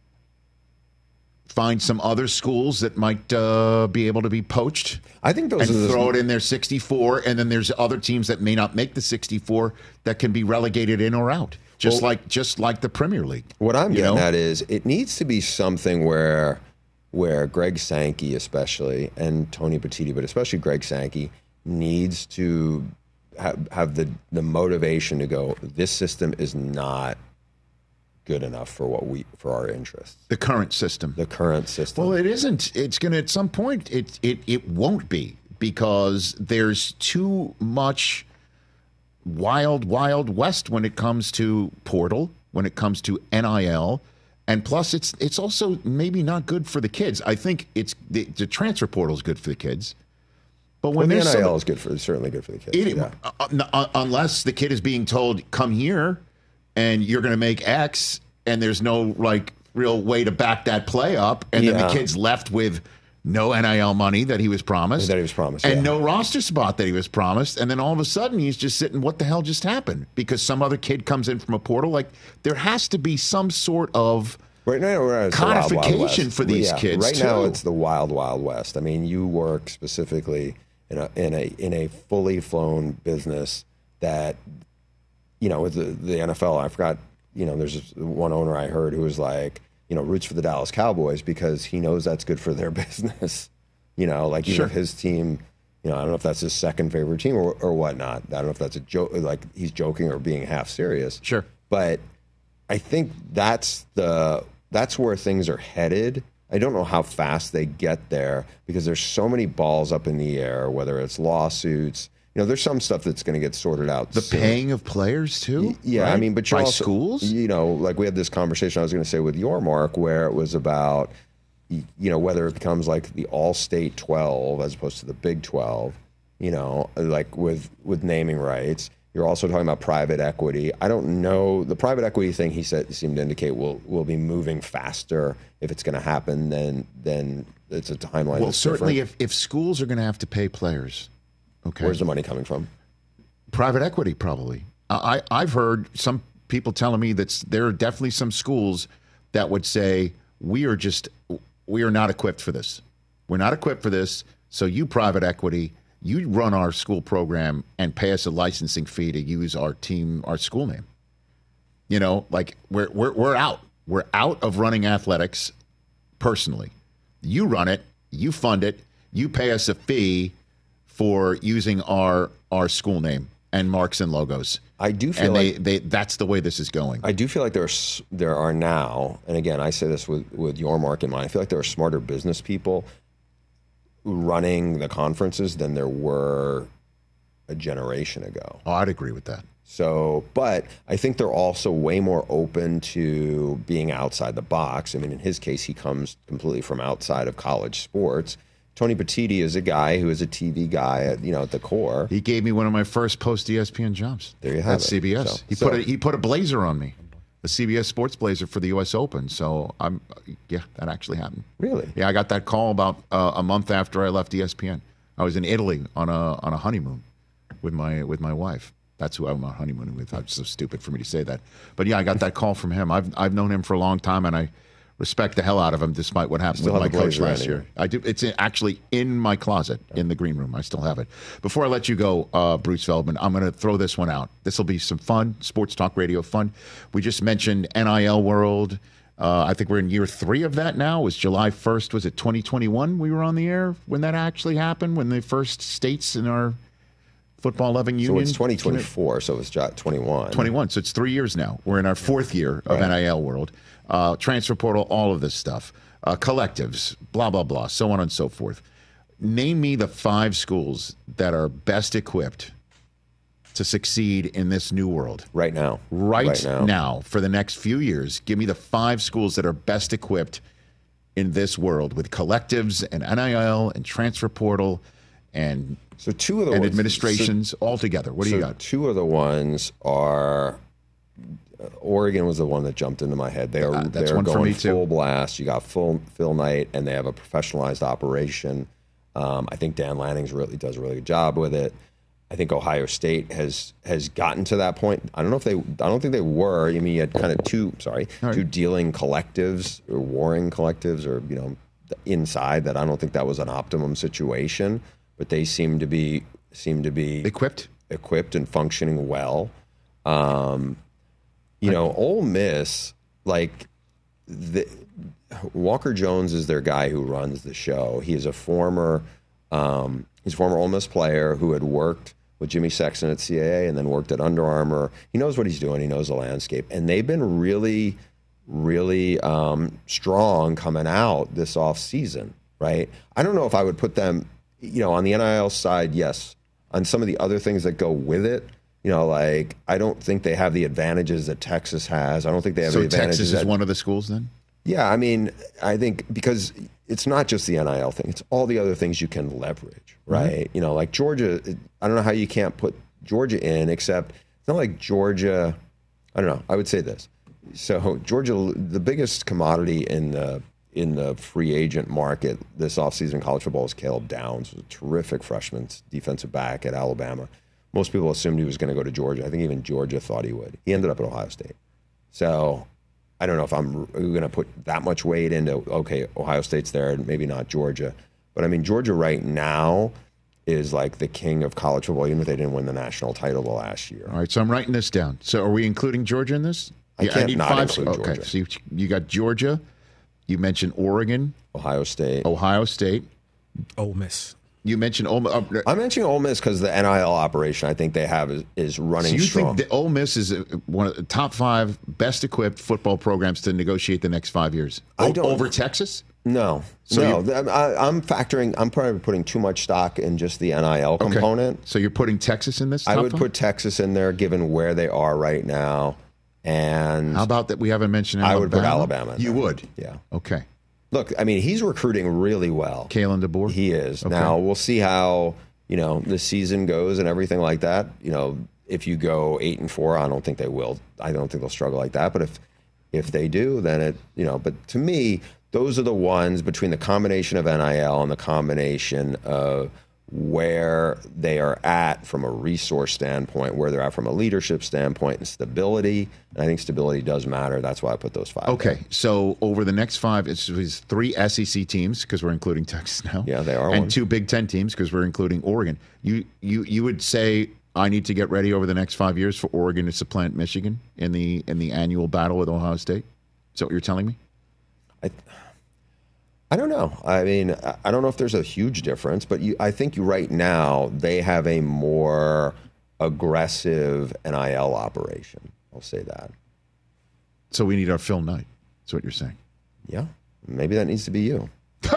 [SPEAKER 5] Find some other schools that might be able to be poached.
[SPEAKER 9] I think those
[SPEAKER 5] and
[SPEAKER 9] are
[SPEAKER 5] throw it in their 64, and then there's other teams that may not make the 64 that can be relegated in or out, just like the Premier League.
[SPEAKER 9] What I'm getting at is it needs to be something where Greg Sankey especially, and Tony Petitti, but especially Greg Sankey, needs to have the motivation to go, this system is not good enough for our interests.
[SPEAKER 5] The current system.
[SPEAKER 9] Well,
[SPEAKER 5] it isn't. It's going to, at some point, it won't be, because there's too much wild west when it comes to portal, when it comes to NIL, and plus it's also maybe not good for the kids. I think the transfer portal is good for the kids, but when
[SPEAKER 9] the
[SPEAKER 5] there's
[SPEAKER 9] NIL is certainly good for the kids.
[SPEAKER 5] Unless the kid is being told, come here and you're going to make X, and there's no real way to back that play up, and then the kid's left with no NIL money that he was promised, and no roster spot that he was promised, and then all of a sudden he's just sitting, what the hell just happened? Because some other kid comes in from a portal. Like, there has to be some sort of
[SPEAKER 9] right now
[SPEAKER 5] codification for these kids.
[SPEAKER 9] Right now, it's the wild west. I mean, you work specifically in a fully flown business that with the NFL, I forgot, there's this one owner I heard who was like, roots for the Dallas Cowboys because he knows that's good for their business. Like even if his team, I don't know if that's his second favorite team or whatnot. I don't know if that's a joke, like he's joking or being half serious.
[SPEAKER 5] Sure.
[SPEAKER 9] But I think that's where things are headed. I don't know how fast they get there because there's so many balls up in the air, whether it's lawsuits. There's some stuff that's going to get sorted out.
[SPEAKER 5] The
[SPEAKER 9] soon.
[SPEAKER 5] paying of players too?
[SPEAKER 9] Yeah,
[SPEAKER 5] right?
[SPEAKER 9] I mean, but you're
[SPEAKER 5] by
[SPEAKER 9] also,
[SPEAKER 5] schools?
[SPEAKER 9] Like we had this conversation I was going to say with Yormark where it was about, whether it becomes like the All-State 12 as opposed to the Big 12, like with naming rights. You're also talking about private equity. I don't know. The private equity thing he seemed to indicate will be moving faster if it's going to happen than it's a timeline.
[SPEAKER 5] Well, certainly if schools are going to have to pay players, okay.
[SPEAKER 9] Where's the money coming from?
[SPEAKER 5] Private equity, probably. I've heard some people telling me that there are definitely some schools that would say, we are not equipped for this. We're not equipped for this. So you private equity, you run our school program and pay us a licensing fee to use our school name. Like we're out. We're out of running athletics personally. You run it, you fund it, you pay us a fee for using our school name and marks and logos.
[SPEAKER 9] I do feel
[SPEAKER 5] that's the way this is going.
[SPEAKER 9] I do feel like there are now, and again, I say this with Yormark in mind, I feel like there are smarter business people running the conferences than there were a generation ago.
[SPEAKER 5] Oh, I'd agree with that.
[SPEAKER 9] So, but I think they're also way more open to being outside the box. I mean, in his case, he comes completely from outside of college sports. Tony Petitti is a guy who is a TV guy at the core.
[SPEAKER 5] He gave me one of my first post-ESPN jobs.
[SPEAKER 9] There you have
[SPEAKER 5] it. At CBS.
[SPEAKER 9] So,
[SPEAKER 5] he put a blazer on me, a CBS Sports blazer for the U.S. Open. So that actually happened.
[SPEAKER 9] Really?
[SPEAKER 5] Yeah, I got that call about a month after I left ESPN. I was in Italy on a honeymoon with my wife. That's who I'm on honeymoon with. It's so stupid for me to say that, but yeah, I got that call from him. I've known him for a long time, and I respect the hell out of him, despite what happened with my coach last year. I do. It's actually in my closet in the green room. I still have it. Before I let you go, Bruce Feldman, I'm going to throw this one out. This will be some fun, sports talk radio fun. We just mentioned NIL World. I think we're in year 3 of that now. It was July 1st. Was it 2021 we were on the air when that actually happened, when the first states in our football loving union?
[SPEAKER 9] So it's 2024, so it's 21.
[SPEAKER 5] 21, so it's 3 years now. We're in our 4th year of NIL World. Transfer portal, all of this stuff. Collectives, blah, blah, blah, so on and so forth. Name me the 5 schools that are best equipped to succeed in this new world.
[SPEAKER 9] Right now.
[SPEAKER 5] Right now, for the next few years. Give me the 5 schools that are best equipped in this world with collectives and NIL and transfer portal and
[SPEAKER 9] so 2 of the ones,
[SPEAKER 5] administrations all together. What do you got?
[SPEAKER 9] 2 of the ones are Oregon was the one that jumped into my head. They're going full blast. You got Phil Knight, and they have a professionalized operation. I think Dan Lanning's does a really good job with it. I think Ohio State has gotten to that point. I don't think they were. I mean, you had kind of two dealing collectives or warring collectives, or inside that. I don't think that was an optimum situation, but they seem to be equipped and functioning well. Ole Miss, Walker Jones is their guy who runs the show. He is a former Ole Miss player who had worked with Jimmy Sexton at CAA and then worked at Under Armour. He knows what he's doing. He knows the landscape. And they've been really, really strong coming out this offseason, right? I don't know if I would put them, on the NIL side, yes. On some of the other things that go with it, I don't think they have the advantages that Texas has. I don't think they have the advantages. So
[SPEAKER 5] Texas is one of the schools then?
[SPEAKER 9] Yeah, I mean, I think because it's not just the NIL thing. It's all the other things you can leverage, right? Mm-hmm. Like Georgia, I don't know how you can't put Georgia in, except it's not like Georgia, I don't know. I would say this. So Georgia, the biggest commodity in the free agent market this offseason in college football is Caleb Downs, a terrific freshman defensive back at Alabama. Most people assumed he was going to go to Georgia. I think even Georgia thought he would. He ended up at Ohio State. So I don't know if I'm going to put that much weight into, okay, Ohio State's there, maybe not Georgia. But I mean, Georgia right now is like the king of college football, even if they didn't win the national title the last year.
[SPEAKER 5] All right, so I'm writing this down. So are we including Georgia in this?
[SPEAKER 9] I can't not include Georgia.
[SPEAKER 5] Okay, so you got Georgia. You mentioned Oregon.
[SPEAKER 9] Ohio State.
[SPEAKER 8] Ole Miss.
[SPEAKER 5] You mentioned Ole Miss.
[SPEAKER 9] I'm mentioning Ole Miss because the NIL operation I think they have is running
[SPEAKER 5] So you
[SPEAKER 9] strong.
[SPEAKER 5] think that Ole Miss is one of the top 5 best equipped football programs to negotiate the next 5 years? Over Texas?
[SPEAKER 9] No. I'm probably putting too much stock in just the NIL component.
[SPEAKER 5] So you're putting Texas in this?
[SPEAKER 9] I would put Texas in there given where they are right now. And
[SPEAKER 5] how about that we haven't mentioned Alabama?
[SPEAKER 9] I would put Alabama in
[SPEAKER 5] You
[SPEAKER 9] there.
[SPEAKER 5] would?
[SPEAKER 9] Yeah.
[SPEAKER 5] Okay.
[SPEAKER 9] Look, I mean, he's recruiting really well.
[SPEAKER 5] Kalen DeBoer?
[SPEAKER 9] He is.
[SPEAKER 5] Okay.
[SPEAKER 9] Now, we'll see how, the season goes and everything like that. If you go 8-4, I don't think they will. I don't think they'll struggle like that. But if they do, then but to me, those are the ones between the combination of NIL and the combination of where they are at from a resource standpoint, where they're at from a leadership standpoint, and stability. And I think stability does matter. That's why I put those 5.
[SPEAKER 5] Okay,
[SPEAKER 9] there.
[SPEAKER 5] so over the next 5, it's 3 SEC teams because we're including Texas now.
[SPEAKER 9] Yeah, they are.
[SPEAKER 5] And 2 Big Ten teams because we're including Oregon. You would say I need to get ready over the next 5 years for Oregon to supplant Michigan in the annual battle with Ohio State? Is that what you're telling me?
[SPEAKER 9] I don't know. I mean, I don't know if there's a huge difference, but I think right now they have a more aggressive NIL operation. I'll say that.
[SPEAKER 5] So we need our Phil Knight. That's what you're saying.
[SPEAKER 9] Yeah. Maybe that needs to be you.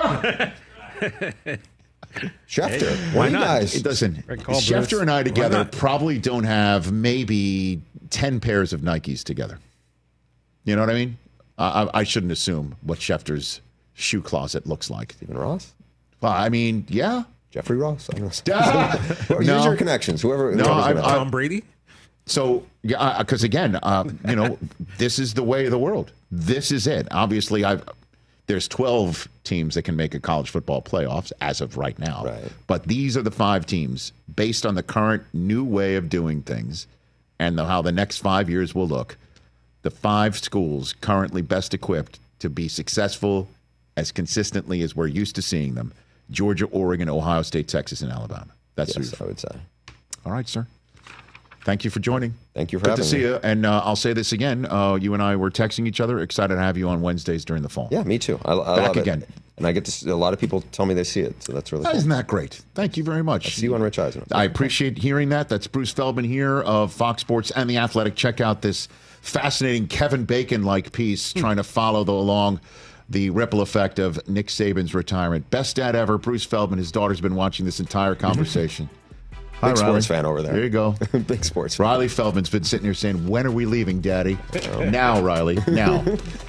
[SPEAKER 9] Schefter.
[SPEAKER 8] Why not?
[SPEAKER 9] Guys?
[SPEAKER 5] It doesn't.
[SPEAKER 8] Call
[SPEAKER 5] Schefter
[SPEAKER 8] Bruce.
[SPEAKER 5] and I together
[SPEAKER 8] Why not?
[SPEAKER 5] probably don't have maybe 10 pairs of Nikes together. You know what I mean? I shouldn't assume what Schefter's shoe closet looks like.
[SPEAKER 9] Stephen Ross?
[SPEAKER 5] Well, I mean, yeah.
[SPEAKER 9] Jeffrey Ross? I don't know. Use your connections. Whoever.
[SPEAKER 8] Tom Brady?
[SPEAKER 5] So, yeah, because again, this is the way of the world. This is it. Obviously, there's 12 teams that can make a college football playoffs as of right now.
[SPEAKER 9] Right.
[SPEAKER 5] But these are the 5 teams based on the current new way of doing things and how the next 5 years will look. The 5 schools currently best equipped to be successful as consistently as we're used to seeing them: Georgia, Oregon, Ohio State, Texas, and Alabama. That's
[SPEAKER 9] yes, I would say.
[SPEAKER 5] All right, sir. Thank you for joining.
[SPEAKER 9] Thank you for
[SPEAKER 5] Good
[SPEAKER 9] having
[SPEAKER 5] to see
[SPEAKER 9] me.
[SPEAKER 5] you. And I'll say this again. You and I were texting each other. Excited to have you on Wednesdays during the fall.
[SPEAKER 9] Yeah, me too. I
[SPEAKER 5] Back
[SPEAKER 9] love
[SPEAKER 5] again.
[SPEAKER 9] it. And I get to see, a lot of people tell me they see it, so that's really cool.
[SPEAKER 5] Isn't that great? Thank you very much.
[SPEAKER 9] I see you on Rich Eisen.
[SPEAKER 5] I appreciate hearing that. That's Bruce Feldman here of Fox Sports and The Athletic. Check out this fascinating Kevin Bacon-like piece trying to follow along the ripple effect of Nick Saban's retirement. Best dad ever, Bruce Feldman. His daughter's been watching this entire conversation. Hi,
[SPEAKER 9] Big
[SPEAKER 5] Riley.
[SPEAKER 9] sports fan over there.
[SPEAKER 5] There you go.
[SPEAKER 9] Big sports fan.
[SPEAKER 5] Riley Feldman's been sitting here saying, "When are we leaving, Daddy?" Now, Riley. Now.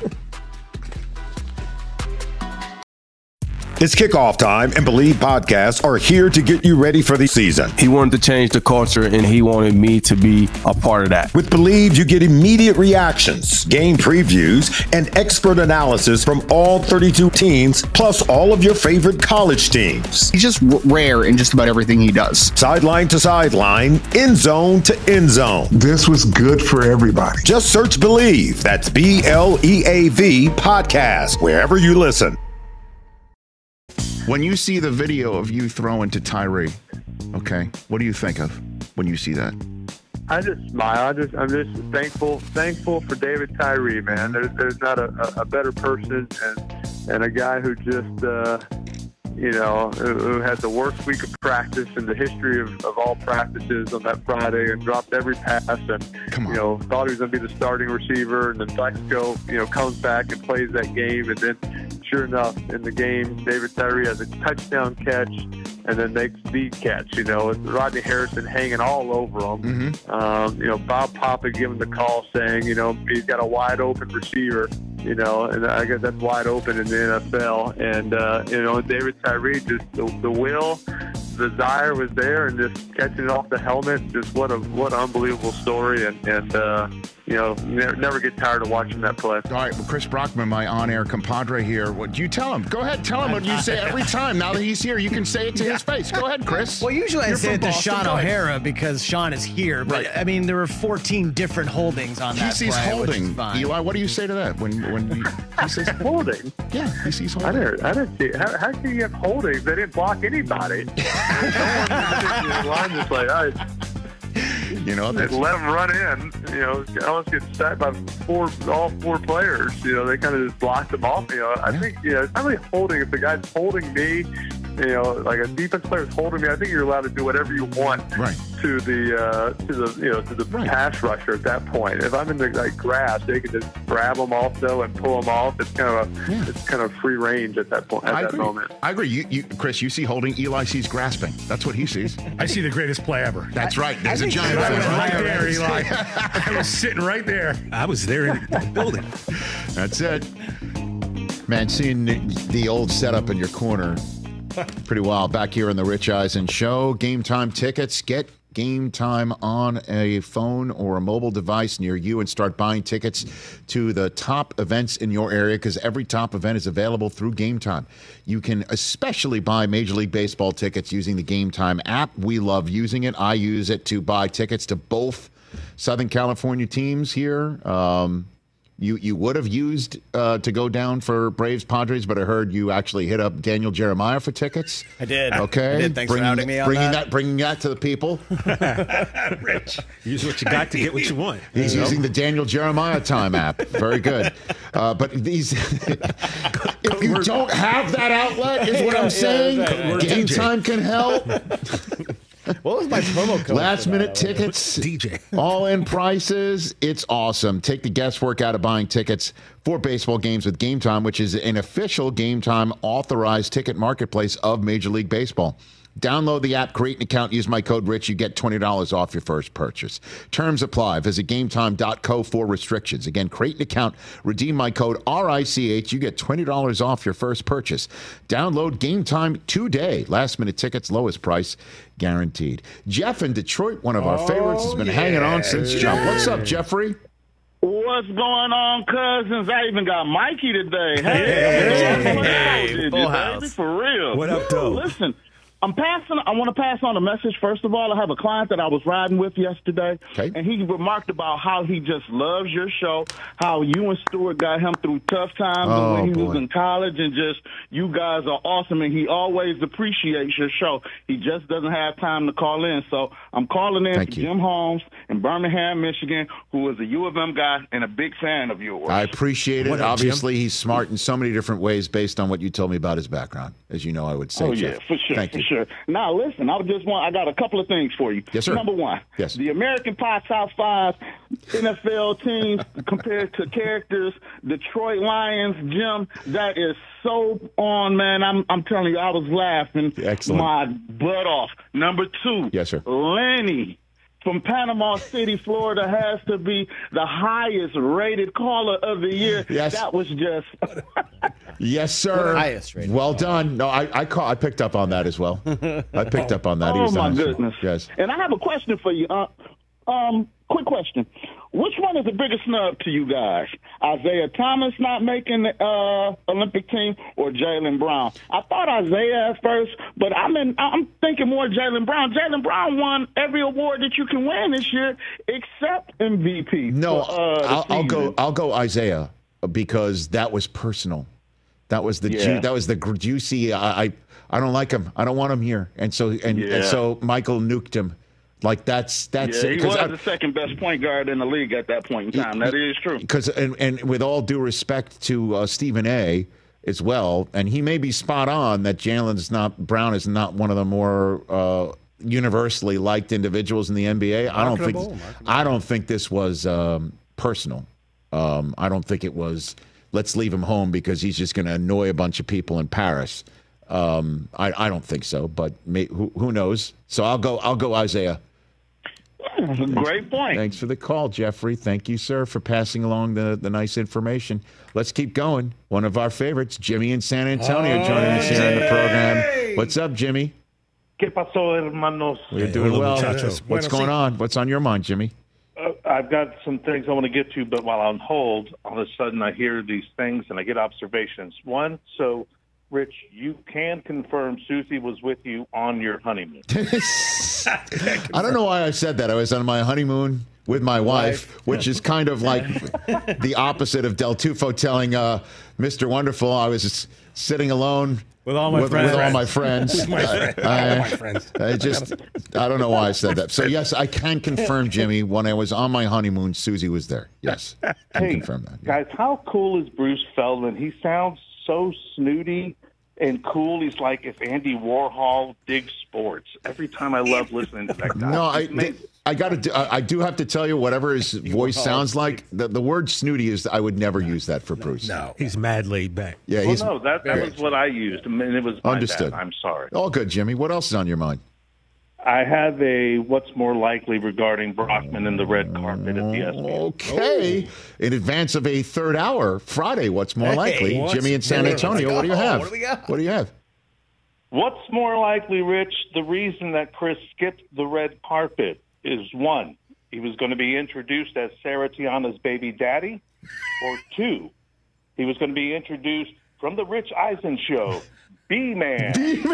[SPEAKER 10] It's kickoff time, and Believe podcasts are here to get you ready for the season.
[SPEAKER 11] He wanted to change the culture, and he wanted me to be a part of that.
[SPEAKER 10] With Believe, you get immediate reactions, game previews, and expert analysis from all 32 teams, plus all of your favorite college teams.
[SPEAKER 12] He's just rare in just about everything he does.
[SPEAKER 10] Sideline to sideline, end zone to end zone.
[SPEAKER 13] This was good for everybody.
[SPEAKER 10] Just search Believe. That's BLEAV podcast, wherever you listen.
[SPEAKER 5] When you see the video of you throwing to Tyree, okay, what do you think of when you see that?
[SPEAKER 14] I just smile. I'm just thankful for David Tyree, man. There's not a better person and a guy who just who had the worst week of practice in the history of all practices on that Friday and dropped every pass and thought he was going to be the starting receiver, and then Mexico comes back and plays that game, and then sure enough in the game David Tyree has a touchdown catch and then makes the catch, with Rodney Harrison hanging all over him.
[SPEAKER 5] Mm-hmm.
[SPEAKER 14] Bob Papa giving the call saying, he's got a wide open receiver, and I guess that's wide open in the NFL. And, David Tyree, just the will, the desire was there, and just catching it off the helmet. Just what an unbelievable story. And never get tired of watching that play.
[SPEAKER 5] All right, well, Chris Brockman, my on-air compadre here. What do you tell him? Go ahead, tell him what you say every time. Now that he's here, you can say it to his face. Go ahead, Chris.
[SPEAKER 7] Well, usually I say it to
[SPEAKER 5] Boston.
[SPEAKER 7] Sean O'Hara because Sean is here. But,
[SPEAKER 5] Right.
[SPEAKER 7] I mean, there were 14 different holdings on that
[SPEAKER 5] He sees
[SPEAKER 7] play, which is
[SPEAKER 5] holding.
[SPEAKER 7] fine.
[SPEAKER 5] Eli, what do you say to that when he says
[SPEAKER 14] Holding?
[SPEAKER 5] Yeah, he sees holding.
[SPEAKER 14] I didn't see. How can you have holdings? They didn't block anybody. Someone line just like, all right. They let them run in. Almost get sacked by all four players. They kind of just blocked them off. I think it's not really holding. If the guy's holding me, like a defense player is holding me, I think you're allowed to do whatever you want to the pass rusher at that point. If I'm in the grass, they can just grab them also and pull them off. It's kind of free range at that point. That moment.
[SPEAKER 5] I agree. You, Chris, you see holding. Eli sees grasping. That's what he sees.
[SPEAKER 8] I see the greatest play ever.
[SPEAKER 5] That's right. There's a giant
[SPEAKER 8] right there, Eli. I was sitting right there. I was there in the building.
[SPEAKER 5] That's it. Man, seeing the old setup in your corner, pretty wild. Back here on the Rich Eisen Show. Game Time tickets. Get Game Time on a phone or a mobile device near you and start buying tickets to the top events in your area, because every top event is available through Game Time. You can especially buy Major League Baseball tickets using the Game Time app. We love using it. I use it to buy tickets to both Southern California teams here. You would have used to go down for Braves Padres, but I heard you actually hit up Daniel Jeremiah for tickets.
[SPEAKER 7] I did.
[SPEAKER 5] Okay.
[SPEAKER 7] I did. Thanks for outing me on that.
[SPEAKER 5] Bringing that to the people.
[SPEAKER 8] Rich, use what you got to get what you want.
[SPEAKER 5] He's using the Daniel Jeremiah Time app. Very good. But these, if you don't have that outlet, is what I'm saying. Game Time can help.
[SPEAKER 7] What was my promo code?
[SPEAKER 5] Last minute tickets,
[SPEAKER 8] DJ.
[SPEAKER 5] All in prices. It's awesome. Take the guesswork out of buying tickets for baseball games with Game Time, which is an official Game Time authorized ticket marketplace of Major League Baseball. Download the app, create an account, use my code RICH. You get $20 off your first purchase. Terms apply. Visit gametime.co for restrictions. Again, create an account, redeem my code RICH. You get $20 off your first purchase. Download Game Time today. Last minute tickets, lowest price guaranteed. Jeff in Detroit, one of our favorites, has been hanging on since jump. What's up, Jeffrey?
[SPEAKER 15] What's going on, cousins? I even got Mikey today. Hey,
[SPEAKER 7] full house.
[SPEAKER 15] For real.
[SPEAKER 8] What up, though?
[SPEAKER 15] Listen, I want to pass on a message. First of all, I have a client that I was riding with yesterday, and he remarked about how he just loves your show, how you and Stuart got him through tough times when he was in college, and just you guys are awesome, and he always appreciates your show. He just doesn't have time to call in. So I'm calling in to Jim Holmes in Birmingham, Michigan, who is a U of M guy and a big fan of yours.
[SPEAKER 5] I appreciate it. Obviously, he's smart in so many different ways based on what you told me about his background. As you know, I would say,
[SPEAKER 15] Oh,
[SPEAKER 5] Jeff.
[SPEAKER 15] yeah, for sure.
[SPEAKER 5] Thank you.
[SPEAKER 15] Sure. Now, listen, I got a couple of things for you.
[SPEAKER 5] Yes, sir.
[SPEAKER 15] Number one,
[SPEAKER 5] yes.
[SPEAKER 15] The American Pie Top 5 NFL teams compared to characters, Detroit Lions, Jim, that is so on, man. I'm telling you, I was laughing my butt off. Number two,
[SPEAKER 5] yes, sir.
[SPEAKER 15] Lenny from Panama City, Florida, has to be the highest rated caller of the year.
[SPEAKER 5] Yes.
[SPEAKER 15] That was just...
[SPEAKER 5] Yes, sir.
[SPEAKER 7] Highest rated.
[SPEAKER 5] Well done. No, I picked up on that as well. I picked up on that. He
[SPEAKER 15] Oh,
[SPEAKER 5] was
[SPEAKER 15] my
[SPEAKER 5] honest.
[SPEAKER 15] goodness.
[SPEAKER 5] Yes.
[SPEAKER 15] And I have a question for you. Quick question. Which one is the biggest snub to you guys? Isaiah Thomas not making the Olympic team or Jaylen Brown? I thought Isaiah at first, but I'm thinking more Jaylen Brown. Jaylen Brown won every award that you can win this year except MVP.
[SPEAKER 5] No,
[SPEAKER 15] for,
[SPEAKER 5] I'll go Isaiah because that was personal. That was the juicy. I don't like him. I don't want him here. And so Michael nuked him. Like that's
[SPEAKER 15] he was the second best point guard in the league at that point in time. That is true.
[SPEAKER 5] Because and with all due respect to Stephen A. as well, and he may be spot on that Brown is not one of the more universally liked individuals in the NBA. I don't think this was personal. I don't think it was. Let's leave him home because he's just going to annoy a bunch of people in Paris. I don't think so, but who knows? So I'll go Isaiah.
[SPEAKER 15] Great point.
[SPEAKER 5] Thanks for the call, Jeffrey. Thank you, sir, for passing along the nice information. Let's keep going. One of our favorites, Jimmy in San Antonio, joining us here on the program. What's up, Jimmy?
[SPEAKER 16] ¿Qué pasó, hermanos?
[SPEAKER 5] We're doing well. What's going on? What's on your mind, Jimmy?
[SPEAKER 16] I've got some things I want to get to, but while on hold, all of a sudden I hear these things and I get observations. One, so, Rich, you can confirm Susie was with you on your honeymoon.
[SPEAKER 5] I don't know why I said that. I was on my honeymoon with my wife, which is kind of like the opposite of Del Tufo telling Mr. Wonderful I was sitting alone
[SPEAKER 7] with all my friends.
[SPEAKER 5] With all my friends.
[SPEAKER 8] With my friends. All my friends.
[SPEAKER 5] I don't know why I said that. So, yes, I can confirm, Jimmy, when I was on my honeymoon, Susie was there. Yes, I can confirm that.
[SPEAKER 16] Guys, how cool is Bruce Feldman? He sounds so snooty and cool. He's like if Andy Warhol digs sports. Every time I love listening to that guy.
[SPEAKER 5] No, I do have to tell you, whatever his voice sounds like, the word snooty is, I would never use that for Bruce.
[SPEAKER 8] No, he's mad laid back.
[SPEAKER 5] Yeah,
[SPEAKER 16] that was what I used. I mean, it was my
[SPEAKER 5] understood.
[SPEAKER 16] bad. I'm sorry.
[SPEAKER 5] All good, Jimmy. What else is on your mind?
[SPEAKER 16] I have a what's more likely regarding Brockman and the red carpet at the ESPN.
[SPEAKER 5] Okay. In advance of a third hour, Friday, what's more likely? Jimmy in San Antonio, what do you have? What do you have?
[SPEAKER 16] What's more likely, Rich? The reason that Chris skipped the red carpet is, one, he was going to be introduced as Sarah Tiana's baby daddy, or two, he was going to be introduced from the Rich Eisen show, B-Man.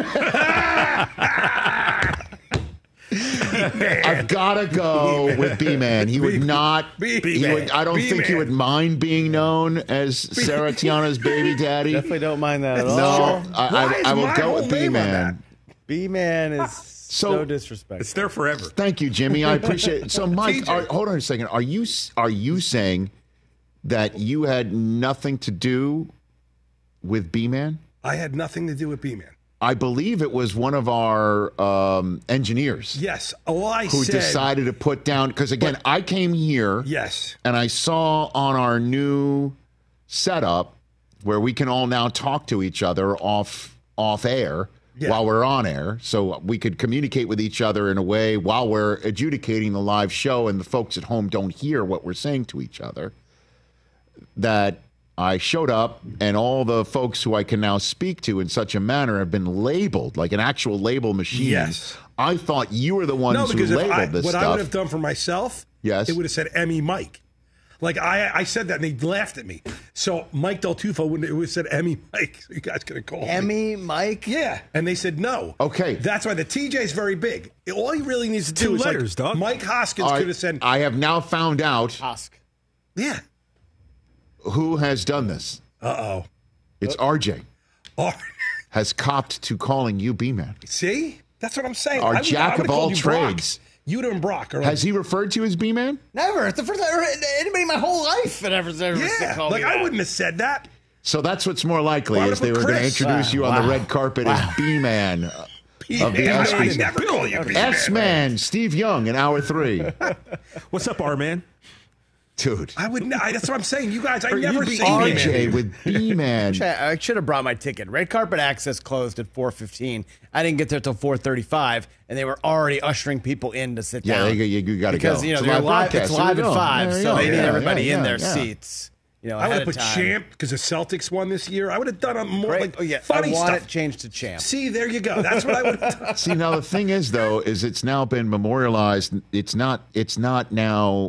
[SPEAKER 5] I've got to go with B-Man. He would not. I don't think he would mind being known as Sarah Tiana's baby daddy.
[SPEAKER 7] Definitely don't mind that at all.
[SPEAKER 5] No, I will go with B-Man.
[SPEAKER 7] B-Man is so disrespectful.
[SPEAKER 8] It's there forever.
[SPEAKER 5] Thank you, Jimmy. I appreciate it. So, Mike, hold on a second. Are you saying that you had nothing to do with B-Man?
[SPEAKER 8] I had nothing to do with B-Man.
[SPEAKER 5] I believe it was one of our engineers.
[SPEAKER 8] Yes.
[SPEAKER 5] Who decided to put down, because again, I came here.
[SPEAKER 8] Yes.
[SPEAKER 5] And I saw on our new setup where we can all now talk to each other off air while we're on air. So we could communicate with each other in a way while we're adjudicating the live show and the folks at home don't hear what we're saying to each other. That I showed up, and all the folks who I can now speak to in such a manner have been labeled, like an actual label machine.
[SPEAKER 8] Yes.
[SPEAKER 5] I thought you were the ones who labeled this stuff.
[SPEAKER 8] What I would have done for myself,
[SPEAKER 5] it
[SPEAKER 8] would have said Emmy Mike. Like, I said that, and they laughed at me. So Mike Del Tufo would have said Emmy Mike. So you guys could have called
[SPEAKER 7] Emmy Mike?
[SPEAKER 8] Yeah. And they said no.
[SPEAKER 5] Okay.
[SPEAKER 8] That's why the TJ is very big. All he really needs to do is
[SPEAKER 11] letters, dog.
[SPEAKER 8] Mike Hoskins could have said.
[SPEAKER 5] I have now found out.
[SPEAKER 7] Hosk.
[SPEAKER 8] Yeah.
[SPEAKER 5] Who has done this?
[SPEAKER 8] Uh-oh.
[SPEAKER 5] It's RJ. Has copped to calling you B-Man.
[SPEAKER 8] See? That's what I'm saying.
[SPEAKER 5] Our jack of all trades.
[SPEAKER 8] Yuta and Brock.
[SPEAKER 5] Has he referred to you as B-Man?
[SPEAKER 7] Never. It's the first time anybody in my whole life had ever called me
[SPEAKER 8] like I wouldn't have said that.
[SPEAKER 5] So that's what's more likely, is they were going to introduce you on the red carpet as B-Man. Of the
[SPEAKER 8] I never call you B-Man.
[SPEAKER 5] S-Man, Steve Young in hour 3.
[SPEAKER 11] What's up, R-Man?
[SPEAKER 5] Dude.
[SPEAKER 8] That's what I'm saying. You guys, I never see
[SPEAKER 5] RJ with B-Man.
[SPEAKER 7] I should have brought my ticket. Red carpet access closed at 4:15. I didn't get there till 4:35, and they were already ushering people in to sit down.
[SPEAKER 5] Yeah, you got to go.
[SPEAKER 7] Because, it's live at 5, so they need everybody in their seats.
[SPEAKER 8] I would have put Champ because the Celtics won this year. I would have done more funny
[SPEAKER 7] I want
[SPEAKER 8] stuff.
[SPEAKER 7] it changed to Champ.
[SPEAKER 8] See, there you go. That's what I would have done.
[SPEAKER 5] See, now the thing is, though, is it's now been memorialized. It's not now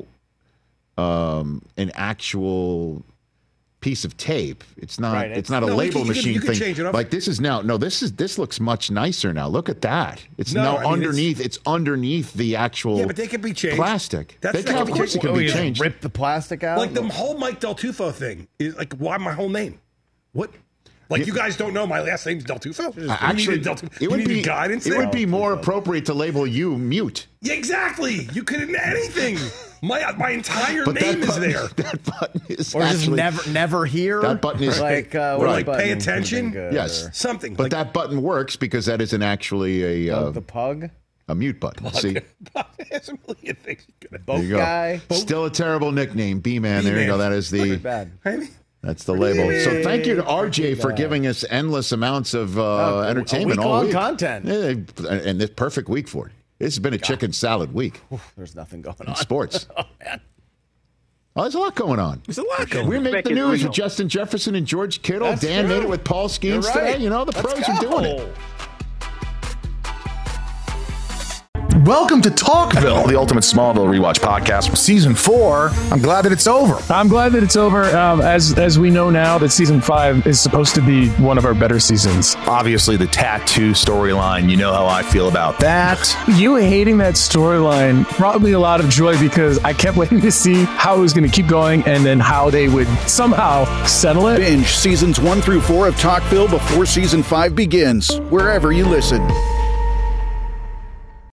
[SPEAKER 5] an actual piece of tape. It's not.
[SPEAKER 7] Right,
[SPEAKER 5] it's not a label machine
[SPEAKER 8] you
[SPEAKER 5] thing.
[SPEAKER 8] Change it up.
[SPEAKER 5] Like this is now. No, this looks much nicer now. Look at that. It's underneath. It's underneath the actual.
[SPEAKER 8] Yeah, but they can be changed.
[SPEAKER 5] Plastic.
[SPEAKER 8] Of
[SPEAKER 5] course, it can be changed.
[SPEAKER 7] Rip the plastic out.
[SPEAKER 8] Like the whole Mike Del Tufo thing is like, why my whole name? What? Like you guys don't know my last name's Del Tufo?
[SPEAKER 5] Actually, it would be
[SPEAKER 8] guidance.
[SPEAKER 5] It would be more appropriate to label you mute.
[SPEAKER 8] Yeah, exactly. You could anything. My entire name is there.
[SPEAKER 5] That button is
[SPEAKER 7] or
[SPEAKER 5] actually,
[SPEAKER 7] just never here.
[SPEAKER 5] That button is
[SPEAKER 7] like
[SPEAKER 8] pay attention.
[SPEAKER 5] Yes,
[SPEAKER 8] something.
[SPEAKER 5] But that button works because that isn't actually
[SPEAKER 7] the pug.
[SPEAKER 5] A mute button. See,
[SPEAKER 8] there's a million things you could
[SPEAKER 7] Boat guy.
[SPEAKER 5] Still a terrible nickname, B-Man. There you go. That is the.
[SPEAKER 7] Bad.
[SPEAKER 5] That's the label. So thank you to RJ for giving us endless amounts of entertainment all week.
[SPEAKER 7] Content.
[SPEAKER 5] And this perfect week for it. This has been a chicken salad week.
[SPEAKER 7] There's nothing going on.
[SPEAKER 5] In sports.
[SPEAKER 7] Oh, man.
[SPEAKER 5] Oh, there's a lot going on.
[SPEAKER 11] There's a lot going on.
[SPEAKER 5] We make the news with Justin Jefferson and George Kittle.
[SPEAKER 7] That's
[SPEAKER 5] Dan
[SPEAKER 7] true.
[SPEAKER 5] made it with Paul Skeens today. You know, the pros are doing it.
[SPEAKER 12] Welcome to Talkville,
[SPEAKER 17] the ultimate Smallville rewatch podcast.
[SPEAKER 12] Season 4. I'm glad that it's over.
[SPEAKER 11] I'm glad that it's over. As we know now that season 5 is supposed to be one of our better seasons.
[SPEAKER 17] Obviously, the tattoo storyline, you know how I feel about that.
[SPEAKER 11] You hating that storyline brought me a lot of joy because I kept waiting to see how it was going to keep going and then how they would somehow settle it.
[SPEAKER 18] Binge seasons 1 through 4 of Talkville before season 5 begins, wherever you listen.